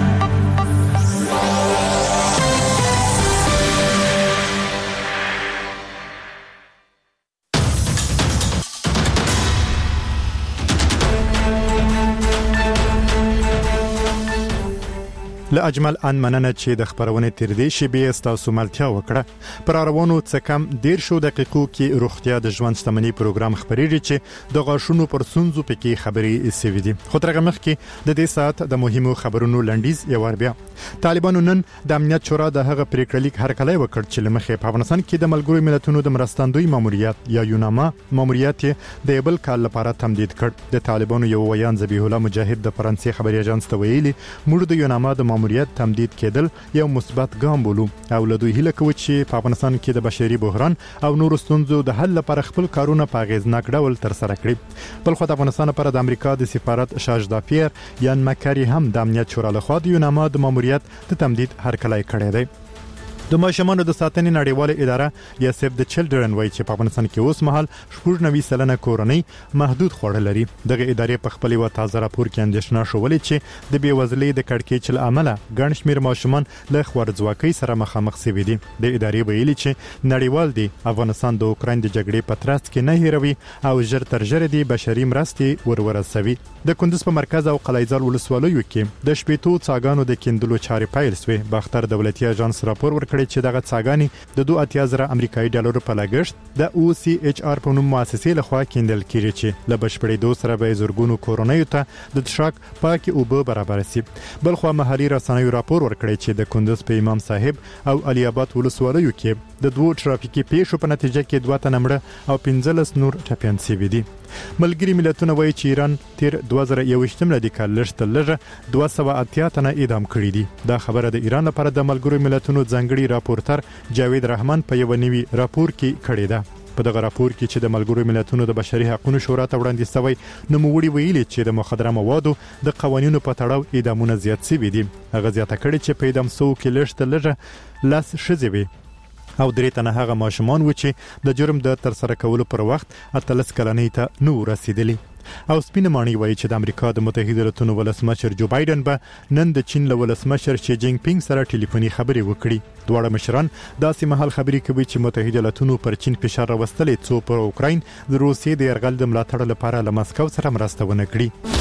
له اجمل ان مننه چې د خبرونې تر دې شی به تاسو ملتیا وکړه. پر روانو څه کم ډیر شو دقیقو کې روغتیا د ژوند شتمنۍ پروګرام خبرېږي چې د غاښونو پر سنځو پکې خبرې سوي دي. خو ترغه مخ کې د دې سات د مهمو خبرونو لنډیز یو ور بیا. طالبانو نن د امنیت شورا د هغه پریکړلیک هرکلی وکړ چې لمخې په افغانستان کې د ملګرو ملتونو د مرستندوی ماموریت یا یوناما ماموریت د بل کال لپاره تمدید کړ. د طالبانو یو ویان ذبیح الله مجاهد د فرانسې خبري اژانس ته ویلي موږ د یوناما د ماموریت تمدید کېدل یو مثبت ګام بولو او له دوی هیله کوي چې په افغانستان کې د بشري بحران او نورو ستونزو د حل لپاره خپل کارونه په اغیزناک ډول تر سره کړي. بل خو د افغانستان لپاره د امریکا د سفارت شاج دافیر یان مکاری هم د امنیت شورا لخوا د یوناما د ماموریت د تمدید هرکلی کړی دی. د ماشومانو د ساتنې نړیواله اداره یا سیف د چلډرن وایي چې په افغانستان کې اوس مهال شپږ نوي سلنه کورنۍ محدود خوړ لري. دغه ادارې په خپل یو تازه راپور کې اندېښنه شولې چې د بیوزلۍ د کړکېچ له امله ګڼ شمېر ماشومان له خوارځواکۍ سره مخامخ شوي دي. د ادارې ویلي چې نړیوال دی افغانستان د اوکراین د جګړې په ترڅ کې نه هیروي او ژر تر ژره دی بشري مرستې ورورسوي. د کندوز په مرکز او قلعه‌زال ولسوالیو کې د شپېتو څاګانو د کیندلو چارې پیل شوې. باختر دولتي اژانس راپور ورکړی چې دغه څاګانې د دوه اتیا زره امریکایي ډالرو په لګښت د او سی ایچ آر په نوم مؤسسې لخوا کیندل کیږي چې له بشپړېدو سره به زورګونو کورنیو ته د تشاک پاکي اوبه برابر شي. بل خو محلي رسنیو راپور ورکړی چې د کندوز په امام صاحب او علي آباد ولسوالیو کې د دوه ټرافیکي پیښو په نتیجه کې دوه تنه مړه او پنځلس نور ټپيان شوي دي. ملګری ملتونه وایي چې ایران تیر دوه زره یوویشتم لدی کال لږ لږه دوه سوه اتیا تنه اعدام کړي دي. دا خبره د ایران لپاره د ملګرو ملتونو ځانګړي راپورټر جاوید رحمان په یو نوي راپور کې کړی ده. په دغه راپور کې چې د ملګرو ملتونو د بشري حقوقو شورا ته وړاندې شوی نو موړي ویلي چې د مخدره موادو د قوانینو په تړاو اعدامونه زیات شوي دي. هغه زیاته کړي چې په اعدام سو کې لږ لږه لاس شذوي او درې تنه هغه ماشومان و چې د جرم د تر سره کولو پر وخت اتلس کلنۍ ته نو رسیدلی. او سپینه مانی وایي چې د امریکا د متحده ایالاتونو ولسمشر جو بایدن به نن د چین له ولسمشر شي جینګ پینګ سره ټلیفوني خبرې وکړي. دواړه مشران داسې مهال خبرې کوي چې متحده ایالاتونو پر چین فشار راوستلې څو پر اوکراین د روسیې د یرغل د ملاتړ لپاره له مسکو سره مرسته ونه کړي.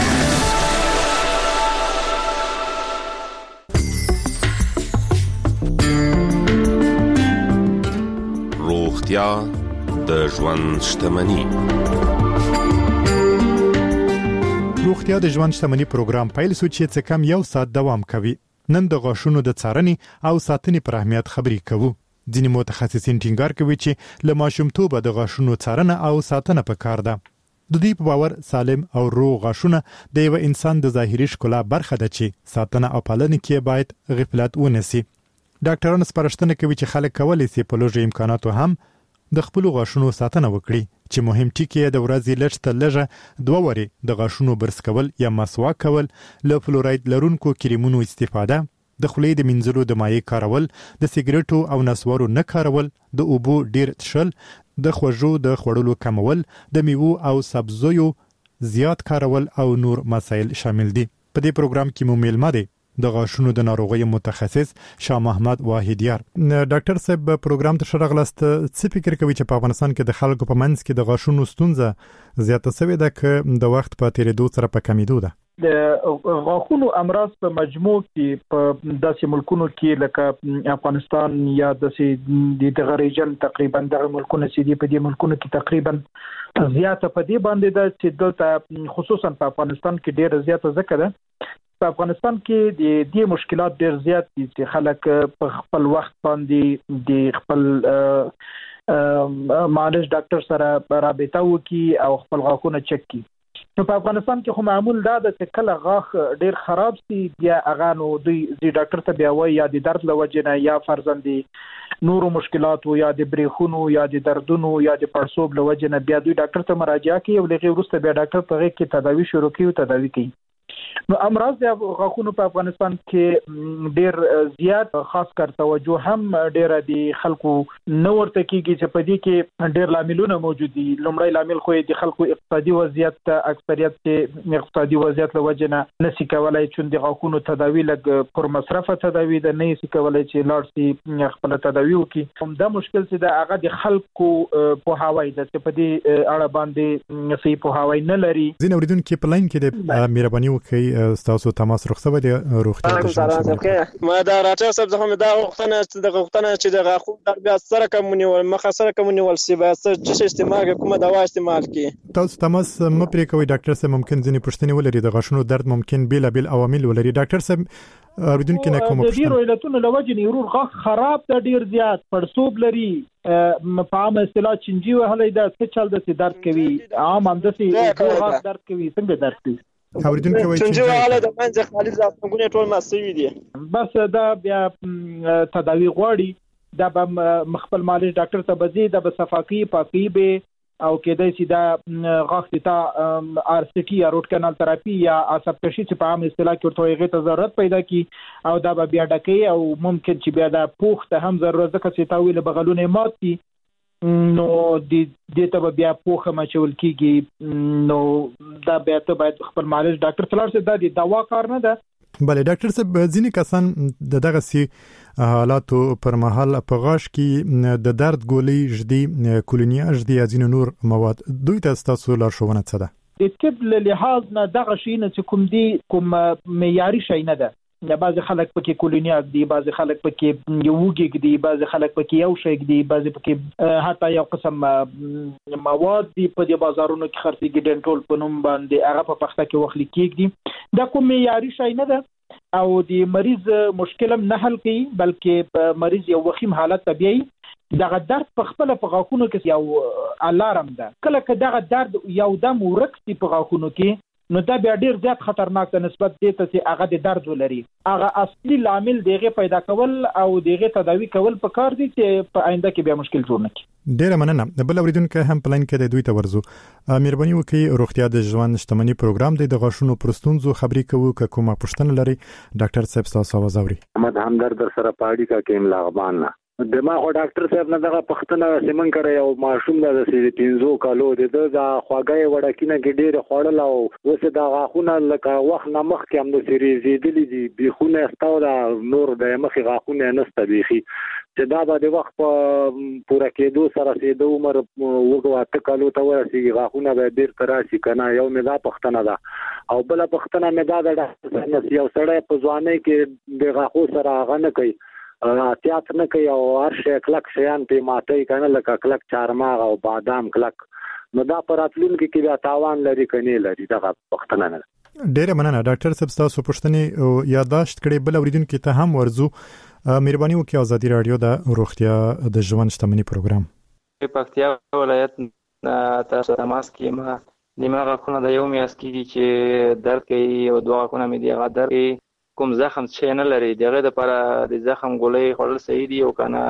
روغتیا د ژوند شتمنۍ. روغتیا د ژوند شتمنۍ پروګرام پیل شو چې څه کم یو ساعت دوام کوي. نن د غاښونو د څارنې او ساتنې پر اهمیت خبرې کوو. ځینې متخصصین ټینګار کوي چې له ماشومتوبه د غاښونو څارنه او ساتنه پکار ده. د دې په باور سالم او روغ غاښونه د یو انسان د ظاهري ښکلا برخه ده چې ساتنه او پالنه کې باید غفلت ونسی. ډاکټران سپارښتنه کوي چې خلک کولی شي په لږ امکاناتو هم د خپل غاښونو ساتنه وکړي چې مهم ټکی د ورځې لږ تر لږه دوه وری د غاښونو برس کول یا مسواک کول، له فلوراید لرونکو کریمونو استفاده، د خولې د منځلو د مایع کارول، د سیګریټو او نسوارو نه کارول، د اوبو ډیر څښل، د خوږو د خوړلو کمول، د میوو او سبزیو زیات کارول او نور مسایل شامل دي. په دې پروګرام کې مو میلمه دی د غاښونو د ناروغیو متخصص شاه محمد واحدیار. ډاکټر صاحب پروګرام ته شرغلست څه فکر کوي چې په افغانستان کې د خلکو په منځ کې د غاښونو ستونزه زیاته شوې ده که د وخت په تیریدو سره په کمیدو ده؟ د غاښونو امراض په مجموع کې په داسې ملکونو کې لکه افغانستان یا داسې د ریجن تقریبا دغه ملکونه چې دي په دې ملکونو کې تقریبا زیاته په دې باندې ده چې دلته خصوصا په افغانستان کې ډېر زیاته ځکه ده په افغانستان کې د دې مشکلات ډېر زیات دي چې خلک په خپل وخت باندې د خپل معالج ډاکټر سره رابطه وکړي او خپل غاښونه چک کړي. نو په افغانستان کې خو معمول دا ده چې کله غاښ ډیر خراب سي بیا هغه نو دوی د ډاکټر ته بیا وایي یا د درد له وجې نه یا فرضاً نورو مشکلاتو یا د بریښونو یا د دردونو یا د پړسوب له وجې نه بیا دوی ډاکټر ته مراجعه کوي او لږ وروسته بیا ډاکټر په هغې کې تداوي شروع کوي او تداوي کوي. نو امراض د غاښونو په افغانستان کې ډیر زیات خاص کر توجه هم ډیر د خلکو نو ورته کیږي چې په دې کې ډیر لاملونه موجود دي. لومړی لامل خو د خلکو اقتصادي وضعیت اکثریت چې اقتصادي وضعیت له وجې نه نشي کولای چې د غاښونو تداوی لګ پر مصرفه تداوی ده نه شي کولای چې لاړ شي خپل تداوی وکړي. هم دا مشکل چې د هغه د خلکو په هواي ده چې په دې اړه باندې نشي په هواي نه لري. زین اوریدونکو په لاین کې د مهرباني وکړئ تاسو تماس رخصه دي روغتیا د ژوند ما دا راټر صاحب زه هم دا وختونه چې د وختونه چې د غاښونو درد بیا سره کومونی ول مخه سره کومونی ول سی بیا څه استعمال کومه دوا استعمال کی. تاسو تماس م پرې کوي ډاکټر صاحب ممکن ځینې پوښتنې ولري د غاښونو درد ممکن بیل بیل عوامل ولري. ډاکټر صاحب اوریدونکو نه کوم پوښتنه د ډیرو علتونو لوجه نه ورور غاښ خراب ده ډیر زیات پړسوب لري په عام اصطلاح چنجي وهلې ده څه چل د درد کوي عام هم د غاښ درد کوي څنګه درد کوي اوریدونکو وایي چې حاله د منځ خالي ځانګړي ټول مسوي دي. بس دا بیا تداوی غواړي دا به مخبل معالج ډاکټر ته بزي دا به صفاقي پاکي به او کېدای شي دا غاښ ته ار سی ټي یا روټ کانال تراپي یا عصب کشي چې په عام اصطلاح کې ورته هغه ته ضرورت پیدا کی او دا به بیا ډکې او ممکن چې بیا دا پوښ ته هم ضرورت ځکه چې تاویل بغلونه مات دي نو د دې ته بیا پوښه مچول کیږي. نو دا بیا ته باید خپل معالج ډاکټر تلار سره د دوا کار نه ده. بله ډاکټر صاحب ځینې کسان د دغه سي حالاتو پر مهال په غاښ کې د درد ګولۍ ژدي کولونیا ژدي ځینې نور مواد دوی ته تاسو لارښوونه څه ده؟ د طب له لحاظ نه دغه شی نه چې کوم دی کوم معیاري شی نه ده. یا بعض خلک پکې کولونیاک دي بعض خلک پکې یوګیک دي بعض خلک پکې یو شیک دي بعض پکې حتی یو قسم مواد دي په دې بازارونو کې خرڅيږي ډنټول په نوم باندې هغه په پخته کې وخلي کېږي. دا کوم معیاري شی نه ده او د مریض مشکل نه حل کوي بلکې مریض یو وخیم حالت طبيعي دغه درد په خپل په غاښونو کې یو الارم ده. کله که دغه درد یو دم ورکسي په غاښونو کې نو دا بیا ډیر زیات خطرناک ده نسبت دې ته چې هغه د درد ولري. هغه اصلي لامل دغه پیدا کول او دغه تداوی کول په کار دي چې په آینده کې بیا مشکل جوړ نه کړي. ډیر مننه. بل اوریدونکو هم پلان کې د دوی ته ورزو مهرباني وکړئ روغتیا د ژوند شتمنۍ پروګرام دی د غاښونو پرستونزو خبرې کوو که کومه پوښتنه لري ډاکټر صاحب تاسو आवाज اوري. محمد همدرد سره پاړی کا کېم لاغبان نه دماغ ډاکټر صاحب نه دغه پښتنه سیمن کړی او ماشوم د سې پینزو کالو د د خواګي وړکینه کې ډېر خوړل او اوس د غاښونه لکه وخت نه مخ کې هم د سریزیدلې دي بيخونه استاو دا نور د مخ غاښونه نسته بيخي چې دا به د وخت په پوره کېدو سره سې د عمر وګواته کالو ته ورسیږي غاښونه به ډېر تراشي کنه یو نه دا پښتنه ده او بل پښتنه نه دا د یو سړی په ځواني کې د غاښو سره غنه کوي احتیاط نه کوي او هر شی کلک شیان په ماته کنه لکه کلک چارماغ او بادام کلک نو دا پراتلون کې کې بیا تاوان لري کني لري دا پښتنه نه. ډیره مننه ډاکټر صاحب تاسو پوښتنې یاداشت کړې بل اوریدونکو ته هم ورزو مهرباني وکړئ ازادي رادیو د روغتیا د ژوند شتمنۍ پروګرام په پکتیا ولایت تاسو تماس کې ما دماغ خونه د یو میاس کې چې درد کوي او دوا خونه مې دی غا درد کوم زخم چې نه لري دغه د پر د زخم ګولې خورل صحیح دی او کنه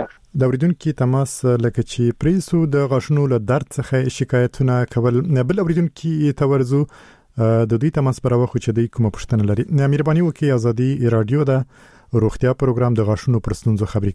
د اوریدونکو تماس لکه چې پریسو د غاښونو له درد څخه شکایتونه کول بل اوریدونکو ته ورزو د دوی تماس پر واخو چې د کوم پوښتنه لري مهرباني وکړئ ازادي رادیو د روغتیا پروګرام د غاښونو پرستونزو خبرې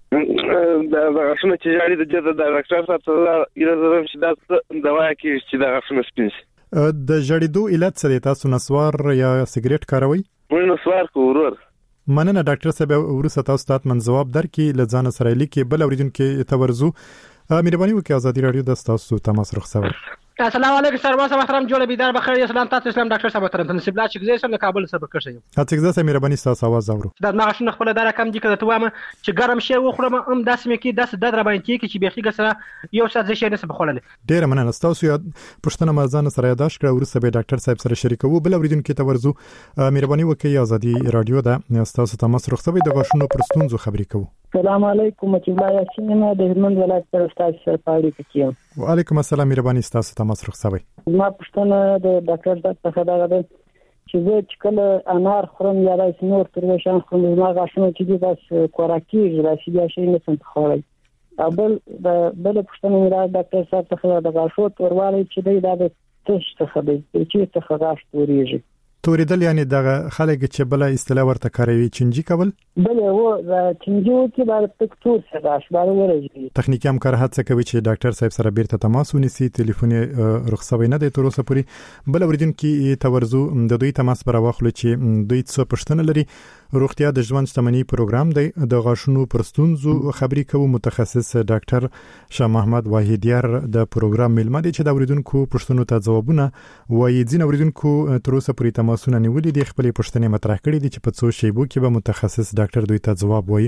کوو. د غاښونو چې جاري د جده د ډاکټر صاحب یره زره چې دا دوا کې چې د غاښونو سپینس د جړېدو علت سره تاسو نسوار یا سیګریټ کاروي؟ مونږ نو سوار کو ورور مننه ډاکټر صاحب ورسته تاسو ته من جواب درکې لزان سره لیکي بل اوریدونکو ته ورزو مهرباني وکړئ ازادي رادیو د تاسو تماس رخصوي السلام علیکم سرور صاحب محترم جوړ بیدار بخیر اسلام تاسو اسلام ډاکټر صاحب محترم تنسیب لا چې زه سم کابل سره بکشه یم اته زه سم مهرباني تاسو आवाज اورو دا ما غشنه خپل دا رقم دي کړه ته وامه چې ګرم شی وخورم ام داس مې کې داس د دربان کې چې بيخي سره یو څه ځای نه بخولل ډیر مننه تاسو یاد پښتنه مرزان سره یاداش کړه ورسره به ډاکټر صاحب سره شریکو بل اوریدونکو ته ورزو مهرباني وکړئ ازادي رادیو دا تاسو تماس رخصوي د غشنو پرستونزو خبرې کوو السلام علیکم چې الله یاسین د هلمند ولایت پر استاد سره پاړی کوم وعلیکم السلام مهرباني تاسو تماس رخصوي ما پښتنه د ډاکټر څخه دا غواړم چې زه چې کله انار خورم یا راس نور تر وشان خورم ما غاښونه چې دي بس کوراکي راشي یا شي نه څنګه خورای ابل د بل پښتنه میرا ډاکټر صاحب څخه د غاښو توروالی چې دی دا د تش څخه دی چې څخه غاښ توريږي توریدل یعنی دغه خلک چې بل اصطلاح ورته کاروي چنجي کول بل و چنجي کې بعد تک تور څخه اشبار ورځي تخنیکی همکار هڅه کوي چې ډاکټر صاحب سره بیرته تماس ونیسي ټلیفون رخصوي نه دی تر اوسه پورې بل اوریدونکو تورزو د دوی تماس پر واخلو چې دوی څه پښتنه لري روغتیا د ژوند شتمنۍ پروګرام دی د غاښونو پرستونزو خبرې کوي متخصص ډاکټر شاه محمد واحدیار د پروګرام ملما دي چې د اوریدونکو پښتنو ته ځوابونه وایي ځین اوریدونکو تر اوسه پورې تماسونه نیولې دي خپل پښتنې مطرح کړې دي چې په څو شیبو کې به متخصص ډاکټر دوی ته ځواب وایي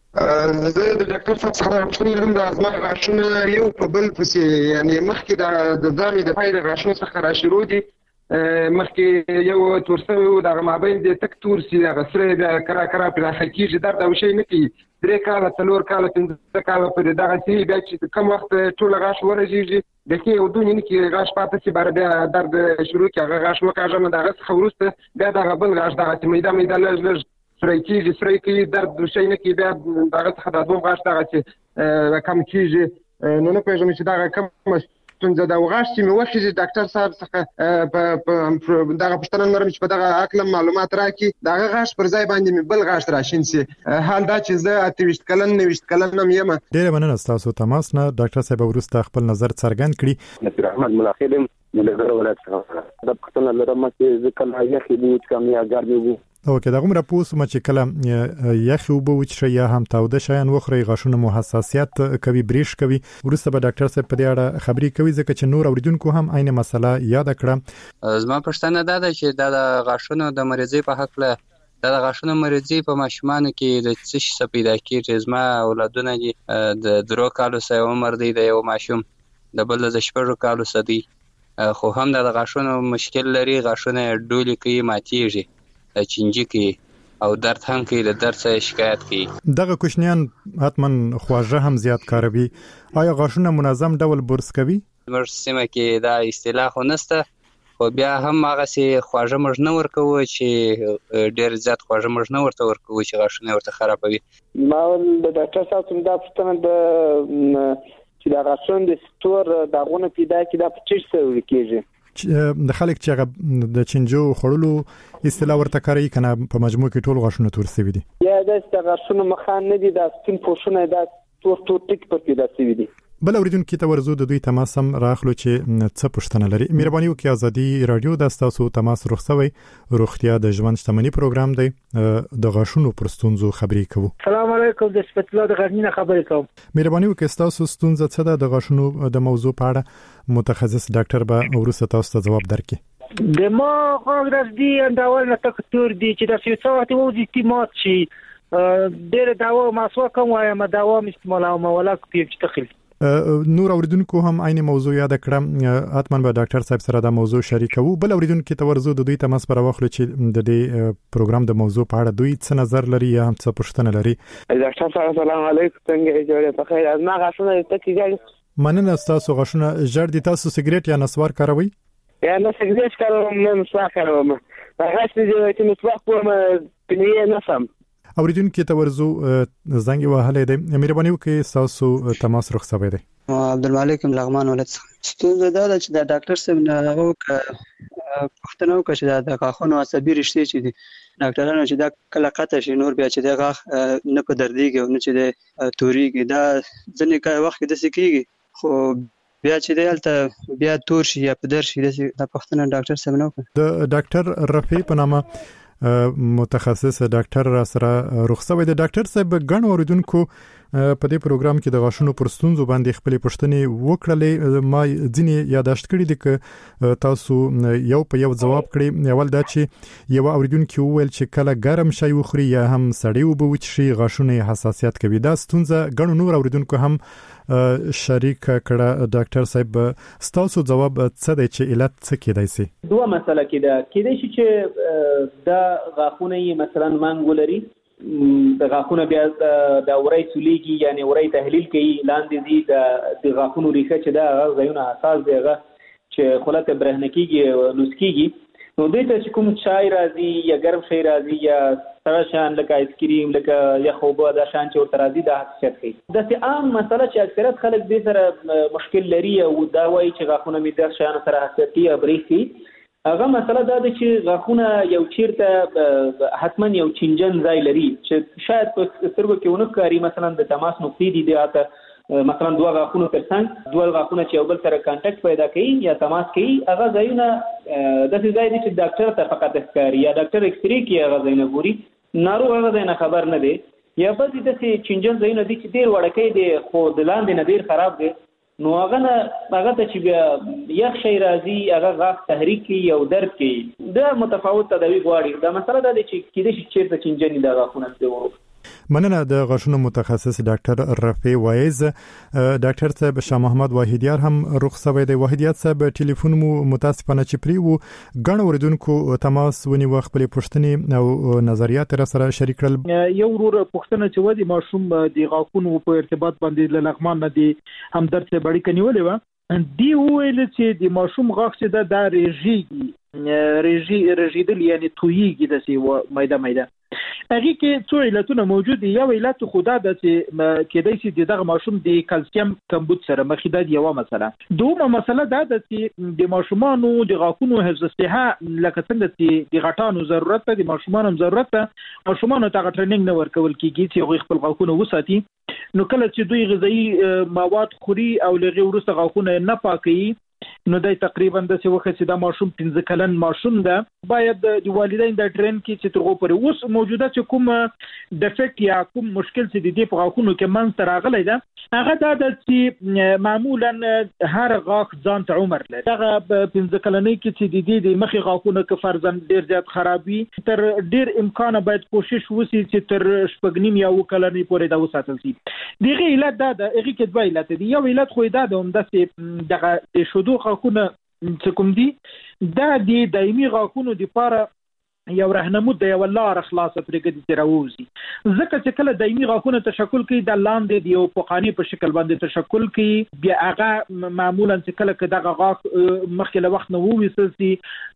زه د ډاکټر صاحب سره پوښتنه لرم د ازما غاښونه یو په بل پسې یعنی مخکې د ځامې د پای د غاښونو څخه راشروع دي مخکې یو تورسوي و دغه مابین د تک تور سي دغه سره بیا کرا کرا پراخه کېږي درد او شی نه کوي درې کاله څلور کاله پنځه کاله پورې دغه سي بیا چې کم وخت ټول غاښ ورژېږي د کې یو دوه نه کې غاښ پاتې سي بار بیا درد شروع کېږي هغه غاښ وکاږه نه دغه څخه وروسته بیا دغه بل غاښ دغه میده میده لږ لږ سره کېږي سره کوي درد شی نه کوي بیا دغه څخه د دوه غاښ دغه چې کم کېږي نو نه پېژنم چې دغه کم څنګه دا وغاښ چې مې وخت ډاکټر صاحب څخه په دغه پښتنه نرم چې په دغه عقل معلومات راکړي دغه غاښ پر ځای باندې بل غاښ راشین سي حال دا چې زه اته ویشت کلن نه ویشت کلن نم یم ډیر مننه تاسو تماس نه ډاکټر صاحب ورسته خپل نظر څرګند کړي نصیر احمد ملاخیلم ملګر ولایت څخه د پښتنه لرم چې ځکه لا یخي دي چې کم یا ګرمي وي اوکې دا غومره پوس مچ کله یخي وبو چې یا هم تاوده شین وخوري غاښونه مو حساسیت کوي بریش کوي ورسته به ډاکټر صاحب په دې اړه خبري کوي ځکه چې نور اوریدونکو هم عین مسله یاد کړه زما پښتنه دا ده چې دا د غاښونو د مریضي په حق له دا د غاښونو مریضي په ماشومانو کې د څه شي پیدا کیږي زما اولادونه دي د درو کالو سه عمر دی د یو ماشوم د بل د شپږو کالو سه دی خو هم د غاښونو مشکل لري غاښونه ډولې کوي ماتيږي چنجي کې او درد هم کې له درد څخه شکایت کوي دغه کوشنیان حتمن خواږه هم زیات کاروي آیا غاښونه منظم ډول برس کوي مرز سیمه کې دا اصطلاح خو نسته خو بیا هم هغه سي خواږه مرز نه ورکوي چې ډېر زیات خواږه مرز نه ورته ورکوي چې غاښونه ورته خرابوي ما د ډاکټر صاحب څخه دا پوښتنه د چې دا غاښونه د ستور دغونه پیدا کې دا په څه څه کېږي د خلک چې د چنجو خړلو اصطلاح ورته کوي کنه په مجموع کې ټول غاښونه تور سوي دي یا د غاښونو مخان نه دي د سپین پوښونه د تور تور ټیک په پیدا سوي دي بل اوریدونکو ته ورزو د دوی تماس هم راخلو چې څه پوښتنه لري مهرباني وکړئ ازادي رادیو د تاسو تماس رخصوي روغتیا د ژوند شتمنۍ پروګرام دی د غاښونو پرستونزو خبرې کوو السلام علیکم د سپیڅلو د غرمینه خبرې کوم مهرباني وکړئ تاسو ستونزه څه ده د غاښونو د موضوع په اړه متخصص ډاکټر به ورسته تاسو ته ځواب درکړي د ما غوږ دي انداول نه تک تور دي چې د سیوڅه ته وځي تیمات شي ډېر داوا ماسو کوم وایم داوا استعمالوم ولا کوي چې تخیل نور اوریدونکو هم عین موضوع یاد کړم اتمن به ډاکټر صاحب سره دا موضوع شریکو بل اوریدونکو ته ورزو د دوی تماس پر واخلو چې د دې پروګرام د موضوع په اړه دوی څه نظر لري یا هم څه پوښتنه لري ډاکټر صاحب السلام علیکم څنګه جوړه په خیر از ما غاښونه ته کیږي مننه تاسو غاښونه جړ دي تاسو سیګریټ یا نسوار کاروي یا نه سیګریټ کاروم نه نسوار کاروم هغه چې نسوار کوم پنی نه سم اوریدونکو ته ورزو زنګ وهلې ده مهرباني وکړئ تاسو تماس رخصوي ده عبدالمالک لغمان ولایت ستونزه دا ده چې د ډاکټر صاحب نه پوښتنه وکړه چې د غاښونو عصبي رشتې چې دي ډاکټرانو چې دا کله قطع شي نور بیا چې د غاښ نه په درديږي او نه چې د توريږي دا ځنې وخت د سکیږي خو بیا چې دلته بیا تور شي یا په در شي د پښتنه ډاکټر صاحب نه د ډاکټر رفیع په نامه متخصص ډاکټر را سره رخصوي د ډاکټر صاحب غن اوریدونکو په دې پروګرام کې د غاښونو پر ستونزو باندې خپل پوښتنې وکړلې. ما ځینې یاداشت کړي دي ک تاسو یو په یو جواب کړی. اول دا چې یو اوریدونکو وویل چې کله ګرم شي وخوري یا هم سړی وبو چې غاښونه حساسیت کوي. دا ستونزه غن نور اوریدونکو هم شریک کړه. ډاکټر صاحب ستاسو جواب څه دی چې علت څه کېدای شي؟ دوه مسله کېده کېدای شي چې دا غاښونه مثلا منګ لري، د غاښونه بیا د اورۍ سولېږي یعنی اورۍ تحلیل کوي لاندې دي د غاښونو ریښه چې دا ځایونه حساس دی هغه چې خلک برهنه کېږي نوس کېږي. نو دوی ته چې کوم چای راځي یا ګرم شی راځي یا سړه شان لکه آیس کریم لکه یخ اوبه دا شان چې ورته راځي دا حساسیت کوي. داسې عام مسله چې اکثریت خلک دې سره مشکل لري او دا وایي چې غاښونه مې د شیانو سره حساسیت کوي یا برېښ کوي. هغه مسله دا ده چې غاښونه یو چیرته حتما یو چینجن ځای لري چې شاید په سترګو کې ونه ښکاري. مثلا د تماس نقطې دي دغه مثلا دوه غاښونه ترڅنګ دوه غاښونه چې یو بل سره کانټیکټ پیدا کوي یا تماس کوي هغه ځایونه داسې ځای دي چې ډاکټر ته فقط ښکاري یا ډاکټر ایکسرې کوي هغه ځایونه ګوري، ناروغ هغه ځایونه خبر نه دی. یا بعضې داسې چینجن ځایونه دي چې ډېر وړوکی دی خو د لاندې نه ډېر خراب دی. نو هغه نه هغه ته چې بیا یخ شی راځي هغه غاښ تحریک کوي او درد کوي. دا متفاوت تداوی غواړي. دا مسله دا دی چې کېدای شي چېرته چینجن دا غاښونه دی. مننه. د غاښونو متخصص ډاکټر رفیع وایز. ډاکټر صاحب شاه محمد واحدیار هم رخصوي دی. واحدیار صاحب ټلیفون مو متاسفانه چې پری وو غن اوریدونکو تماس ونیو خپل پوښتنې او نظریات را سره شریک کړل. یو ورور پوښتنه چې ودی ماشوم د غاښونو په ارتباط باندې له لغمان نه دی هم درد څخه بړی کنيولې و دی ویل چې د ماشوم غاښ چې د دا ریژي ریژي ریژیدل یعنی تویږي د سی و مایده مایده هغه کې څو علتونه موجود دي. یو علت خدا د چې کېدای شي دغه ماشوم د کلسیم کمبود سره مخ دی یو مسله. دومره مسله دا ده چې د ماشومانو د غاښونو حفظ صحه لکه څنګه چې د غټانو ضرورت ده د ماشومانو ضرورت ده. ماشومانو ته ټریننګ نه ورکول کیږي چې هغه خپل غاښونه وساتي. نو کله چې دوی غذایی مواد خوري او لغه ورسته غاښونه نه پاکي نو دای تقریبا د څه وخت چې دا ماشوم پنځه کلن ماشوم ده باید د والدین د ټرین کې چې ترغو پر اوس موجوده چې کوم ډیفیکټ یا کوم مشکل چې د دې په غاښونو کې من تر راغلی ده هغه دا د چې معمولا هر غاښ ځان ته عمر لري. هغه پنځه کلنۍ کې چې د دې د مخې غاښونو کې فرضاً ډیر زیات خرابي تر ډیر امکان باید کوشش وشي چې تر شپږ نیم یا اووه کلنۍ پورې دا وساتل شي. دغه علت دا ده هغه کې دوه علت دي. یو علت خو دا ده هم د دغه د شودو غاښونه چې کوم دي دا د دایمي غاښونو لپاره یو رهنمود دی یو لار خلاصه پرېږدي چې راوځي. ځکه چې کله دایمي غاښونه تشکل کوي د لاندې د یو پوقاني په شکل باندې تشکل کوي بیا هغه معمولا چې کله که دغه غاښ مخکې له وخت نه وویستل شي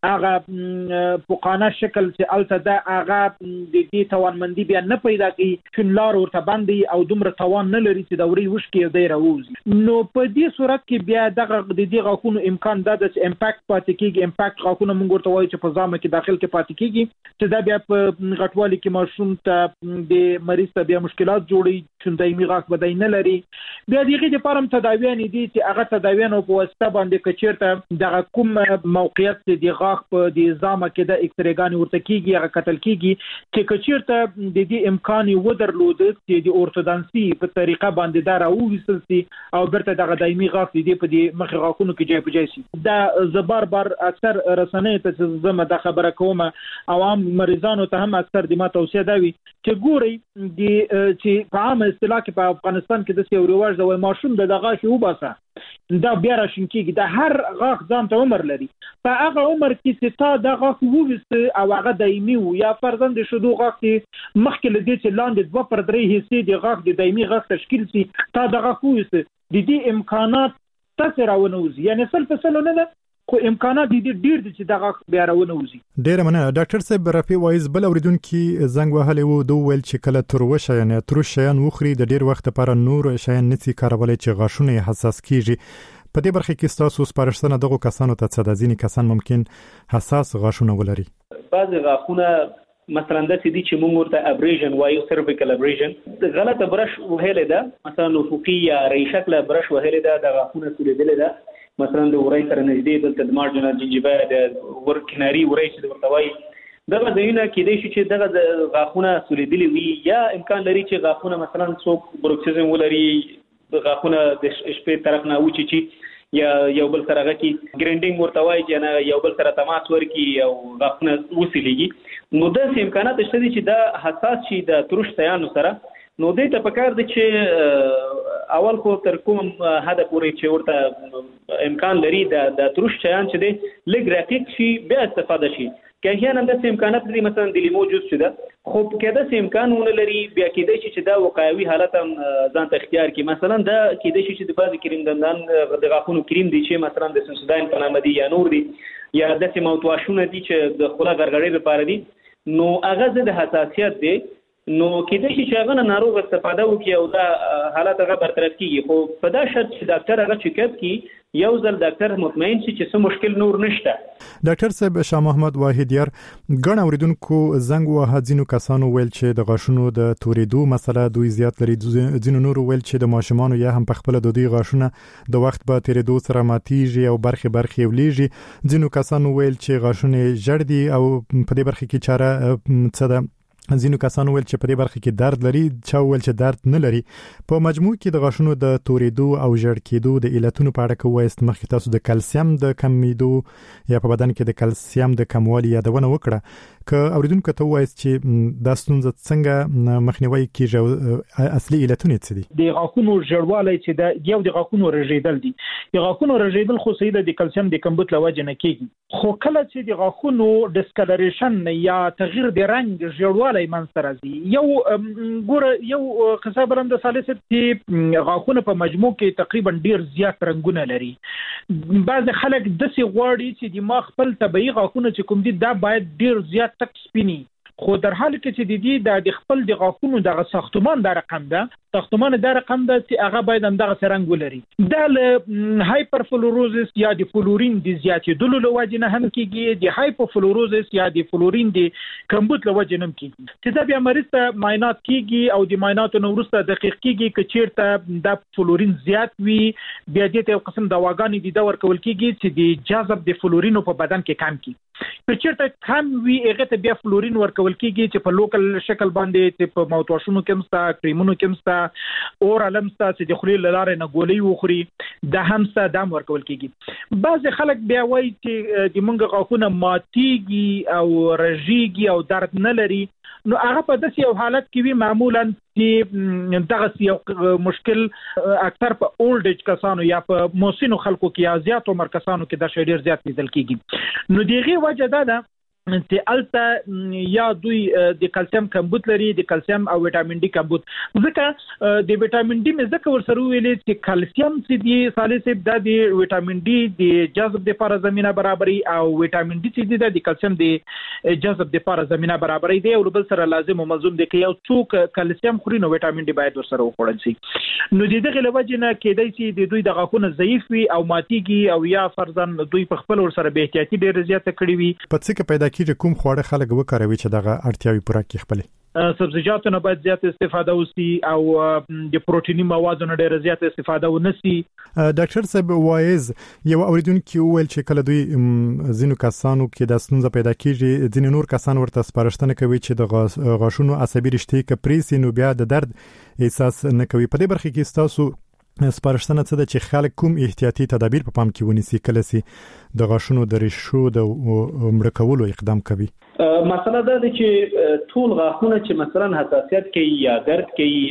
هغه پوقانه شکل چې هلته ده هغه د دې توانمندي بیا نه پیدا کوي چون لار ورته بند او دومره توان نه لري چې د وری وشکي او دی راوځي. نو په دې صورت کې بیا دغه د دې غاښونو امکان ده چې امپاکټ پاتې کېږي. امپاکټ غاښونه موږ ورته وایو چې په ځامه کې داخل کې پاتې کېږي چې دا بیا په غټوالي کې ماشوم ته د مریض ته بیا مشکلات جوړي چې دایمي غاښ بدای نه لري. بیا دغه د پرم تداویان دي چې هغه تداویان په واسطه باندې کچیرته دغه کوم موقعیت د غاښ په د ځامه کې د اکسرېګان ورته کېږي هغه قتل کېږي چې کچیرته د دې امکان و درلود چې د اورتودانسي په طریقه باندې دا راوویستل شي او برته دغه دایمي غاښ دې په دې مخ غاښونو کې جای په جای شي. دا زبر بار اکثر رسنۍ ته زما د خبره کوم عوام مریضانو ته هم اکثر د ما توصیه دا وي چې ګوري د چې په عامه اصطلاح کې په افغانستان کې د یو رواج دی ماشوم د غاښ وباسه دا بیا راشین کېږي. د هر غاښ ځان ته عمر لري. په هغه عمر کې چې تا د غاښ وویسته او هغه دایمي و یا فرضاً د شودو غاښ کې مخکې له دې چې لاندې دوه پر درې حصې د غاښ د دایمي غاښ تشکیل شي تا د غاښ وویسته د دې امکانات تاسو راونوځي یعنی سل په سل نه ده خو امکانات دي ډیر دي چې دغه بیا راونه وځي. ډیر مننه. ډاکټر صاحب رفیع وایز بل اوریدونکو زنګ وهلی وو دوه ویل چې کله تروشه یعنی تر شیان وخوري د ډیر وخت لپاره نور شیان نڅي کارولای چې غاښونه حساس کیږي. په دې برخه کې تاسو سپارښتنه دغه کسانو ته څه د ځینې کسان ممکن حساس غاښونه ولري. بعض غاښونه مثلا د سې دي چې موږ ورته ابریژن وایو سیرفیکل ابریژن د غلطه برش وهلې ده مثلا افقي یا ری شکل برش وهلې ده د غاښونه سولېدلې ده مثلا د ورای سره نږدې دلته د مارجنال جنجیبا د ور کناري ورای چې ورته وایي دغه ځایونه کېدای شي چې دغه غاښونه سولیدلي وي یا امکان لري چې غاښونه مثلا څوک بروکسیزم ولري غاښونه د شپې طرف نه وچیچي یا یو بل سره غکی ګرینډینګ ورته وایي چې نه یو بل سره تماس ورکي او غاښونه وسیلېږي نو داسې امکانات شته دي چې دا حساس شي د ترش شیانو سره نو دې ته پکار دي چې اول خو تر کوم حد پورې چې ورته امکان لري د ترش شیان چې دي لږ رقیق شي بیا استفاده شي که احیانا داسې امکانات لري مثلا د لیمو جوس چې ده خو که داسې امکان ونه لري بیا کېدای شي چې دا وقایوي حالت هم ځان ته اختیار کړي مثلا دا کېدای شي چې د بعضې کریم دندان د غاښونو کریم دی چې مثلا د سنسوداین په نامه دي یا نور دي یا داسې ماوتواشونه دي چې د خوله غرغړې لپاره دي نو هغه ضد حساسیت دی نو کېدای شي چې هغه نه ناروغ استفاده وکړي او دا حالت هغه برطرف کېږي خو په دا شرط چې ډاکټر هغه چیک اپ کړي یو ځل ډاکټر مطمئن شي چې څه مشکل نور نشته. ډاکټر صاحب شاه محمد واحدیار ګڼ اوریدونکو زنګ وهه ځینو کسانو ویل چې د غاښونو د تورېدو مسله دوی زیات لري ځینو نور ویل چې د ماشومانو یا هم په خپل د دوی غاښونه د وخت په تیرېدو سره ماتیږي او برخي برخي ولیږي ځینو کسانو ویل چې غاښونه جړ دي او په دې برخه کې چاره څه ده ځینو کسانو ویل چې په دې برخه کې درد لري چا ویل چې درد نه لري په مجموع کې د غاښونو د تورېدو او ژړ کېدو د علتونو په اړه کې وایست مخکې تاسو د کلسیم د کمیدو یا په بدن کې د کلسیم د کموالي یادونه وکړه که اوریدونکو ته وایست چې دا ستونزه څنګه مخنیوي کیږي اصلي علتونه څه دي د غاښونو ژړوالی چې د یو د غاښونو رژیدل دي د غاښونو رژیدل خو سیده د کلسیم د کمبود لوجه نه کیږي خو کله چې د غاښونو ډسکلریشن یا تغییر د رنگ ژړوالی منځ راځي یو ګوره یو قصه بلند ثالث چې غاښونه په مجموع کې تقریبا ډیر زیات رنگونه لري بعض خلک داسې غواړي چې د ما خپل طبيعي غاښونه چې کوم دي دا باید ډیر زیات تک سپینی خو در حال کې چې د دې د خپل د غاښونو د ساختمان د رقم ده ساختمان د رقم ده چې هغه باید همدغه رنګ ولري دا له هایپر فلوروزس یا د فلورین د زیاتېدلو له وجې نه هم کېږي د هایپوفلوروزس یا د فلورین د کمبود له وجې نه هم کېږي چې دا بیا مریض ته معاینات کېږي او د معایناتو نه وروسته دقیق کېږي که چېرته دا فلورین زیات وي بیا دې ته یو قسم دواګانې دي دا ورکول کېږي چې د جذب د فلورینو په بدن کې کم کړي که چېرته کم وي هغې ته بیا فلورین ورکول کېږي چې په لوکل شکل باندې چې په موتواشونو کې هم سته کریمونو کې هم سته اورال هم سته چې د خولې له لارې نه ګولۍ وخوري دا هم سته دا هم ورکول کېږي بعضې خلک بیا وایي چې د موږ غاښونه ماتېږي او رژېږي او درد نه لري نو هغه په داسې یو حالت کې وي معمولا چې دغه یو مشکل اکثر په اولډ ایج کسانو یا په موسینو خلکو کې یا زیات عمر کسانو کې دا شی ډېر زیات لیدل کېږي نو د هغې وجه دا ده چې الته یا دوی د کلسیم کمبود لري د کلسیم او وټامین ډي کمبود ځکه د وټامین ډي مې ځکه ورسره ویلې چې کلسیم چې دی ثالث دا د وټامین ډي د جذب لپاره زمينه برابري او وټامین ډي چې دی د کلسیم د جذب لپاره زمينه برابري دی او بل سره لازم او ملزوم دی چې یو څوک کلسیم خوري نو وټامین ډي باید ورسره وخوړل شي نو د دغه لوجه نه کېدای شي د دوی د غاښونو ضعیف وي او ماتيږي او یا فرضاً دوی په خپل ورسره به احتیاطي ډېر زیاته کړی وي په څه کې پیدا کیږي کوم خواړه خلک وکاروي چې دغه اړتیاوي پوره کړي خپل سبزیجاتو نه باید زیات استفاده وسی او د پروتینی موادو نه ډیره زیات استفاده ونسی. ډاکټر صاحب وایز یو اوریدونکو ویل چې کله دوی زینو کسانو کې د ستونزه پیدا کیږي ځینې نور کسان ورته سپارښتنه کوي چې د غاښونو عصبي رشتې کې پریسي نو بیا د درد احساس نه کوي. په دې برخه کې تاسو سپارښتنه څه ده چې خلک کوم احتیاطي تدابیر په پام کې ونیسي کله چې د غاښونو د ریشو د مړه کولو اقدام کوي؟ مسله دا ده چې ټول غاښونه چې مثلا حساسیت کوي یا درد کوي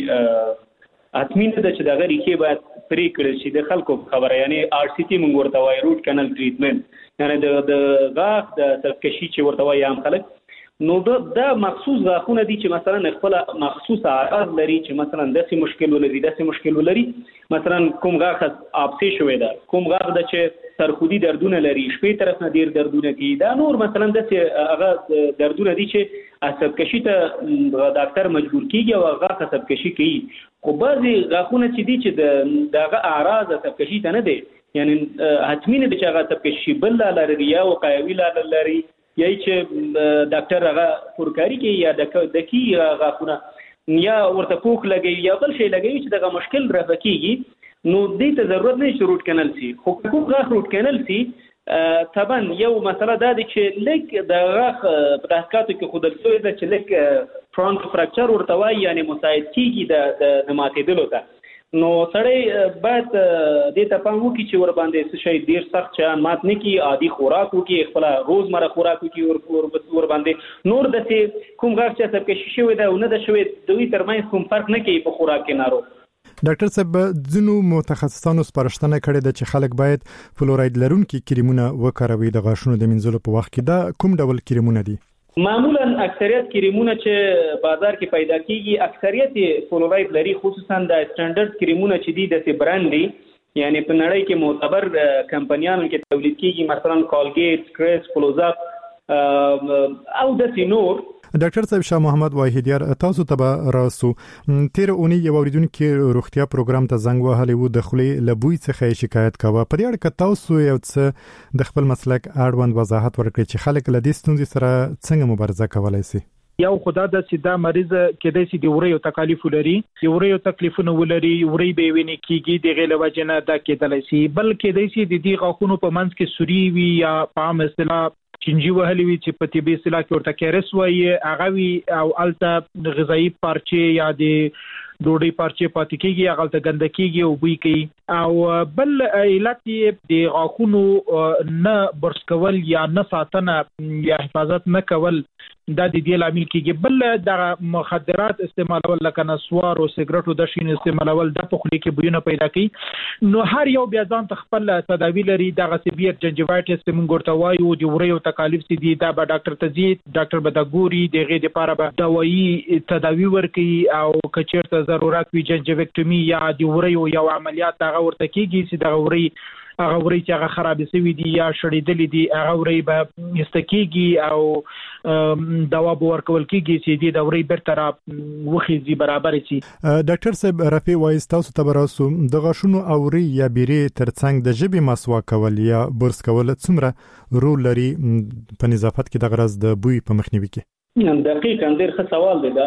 حتمی نه ده چې دغه ریښې باید پرې کړل شي. د خلکو خبره یعنی آر سی ټي موږ ورته وایي روټ کانال ټریټمنټ یعنی د د غاښ د سرکشي چې ورته وایي عام خلک نو دا مخصوص غاښونه دي چې مثلا خپل مخصوص اعراض لري چې مثلا داسې مشکل ولري داسې مشکل ولري مثلا کوم غاښ آبسي شوی ده کوم غاښ د چې سرخودي دردونه لري شپې طرف نه ډیر دردونه کوي دا نور مثلا داسې هغه دردونه دي چې عصب کشي ته ډاکټر مجبور کیږي او غاښ عصب کشي کوي. خو بعضي غاښونه چې دي چې دغه اعراض عصب کشي ته نه دي یعنی حتمی نه دي چې هغه عصب کشي بل لري یا وقایوي لري یا چې ډاکټر هغه پورکاری کوي یا د کی غاښونه یا ورته پوک لګي یا بل شي لګي چې دغه مشکل رافع کیږي نو دې ته ضرورت نه چې روټ کانال سي. خو کوم غاښ روټ کانال سي طبعا یو مسله دا دی چې لیک د غاښ په تحقیقاتو کې ښودل شوې ده چې لیک فرانک فراکچر ورته وایي یعنی مساعد کېږي د ماتېدلو ته نو سړی باید دې ته پام وکړي چې ور باندې څه شی ډېر سخت شیان مات نه کړي، عادي خوراک وکړي، خپله روزمره خوراک وکړي، ور باندې نور داسې کوم غاښ چې عصبکشي شوې ده او نه ده شوې دوی ترمنځ کوم فرق نه کوي په خوراک کې ناروغ. ډاکټر صاحب ځینو متخصصانو سپارښتنه کړې ده چې خلک باید فلوراید لرونکي کریمونه وکاروي د غاښونو د مینځلو په وخت کې. دا کوم ډول کریمونه دي؟ معمولا اکثریت کریمونه چې بازار کې پیدا کیږي اکثریت فلوراید لري، خصوصا د سټانډرډ کریمونه چې دي د برانډ دي، یعنی په نړۍ کې معتبر کمپنیانو کې تولید کیږي، مثلا کولګیټ، کرس، فلوزاپ او د نور. ډاکټر صاحب شاه محمد واحدیار تاسو ته راسو تیر اونۍ یو اوریدونکو روغتیا پروګرام ته زنګ وهلی وو د خولې لبوي څخه شکایت کاوه. په دې اړه که تاسو یو څه د خپل مسلک اړوند وضاحت ورکړئ چې خلک له دې ستونزې سره څنګه مبارزه کولای شي؟ یو خدا د سیدا مریض کېدای شي د وریو تکالیف ولري، د وریو تکلیفونه ولري، وری به ویني کیږي د غیله وجنه دا کېدای شي، بلکې د سي د دې غاښونو په منځ کې سوري وي یا په عام اصطلاح چنجي وهلي وي چې په طبي اصطلاح کې ورته کیرس وایي، هغه وي او الته غذایی پارچې یا د ډوډۍ پارچې پاتې کېږي، هغه الته ګندکیږي او بوی کوي. او بل علت د غاښونو نه برس کول یا نه ساتنه یا حفاظت نه کول دا د دې لامل کېږي. بل د مخدرات استعمالول لکه نسوار او سیګریټ او د شین استعمالول د په خولې کې بویونه پیدا کوي. نو هر یو بیا ځان ته خپل تداوی لري. دغه سیویر جنجیوایټس موږ ورته وایو، د وریو تکالیف سي دي دا به ډاکټر ته ځي، ډاکټر به دا ګوري، دغه لپاره به دوايي تداوی ورکوي او کچېرته ضرورت وي جنجیویکټومي یا د وریو یو عملیات هغه ورته کېږي چې دغه وری هغه وری چې هغه خراب شوی دي یا شړېدلې دي هغه وری به استکیږي او دوا به ورکول کېږي چې د وری برته را وخیږي برابر شي. ډاکټر صاحب رفیع وایي تاسو ته براسو د غاښونو اوري یا بیري ترڅنګ د ژبې مسواک کول یا برس کول څومره رول لري په نظافت کې د غرض د بوی په مخنیوي کې؟ دقیقاً ډېر ښه سوال دی دا.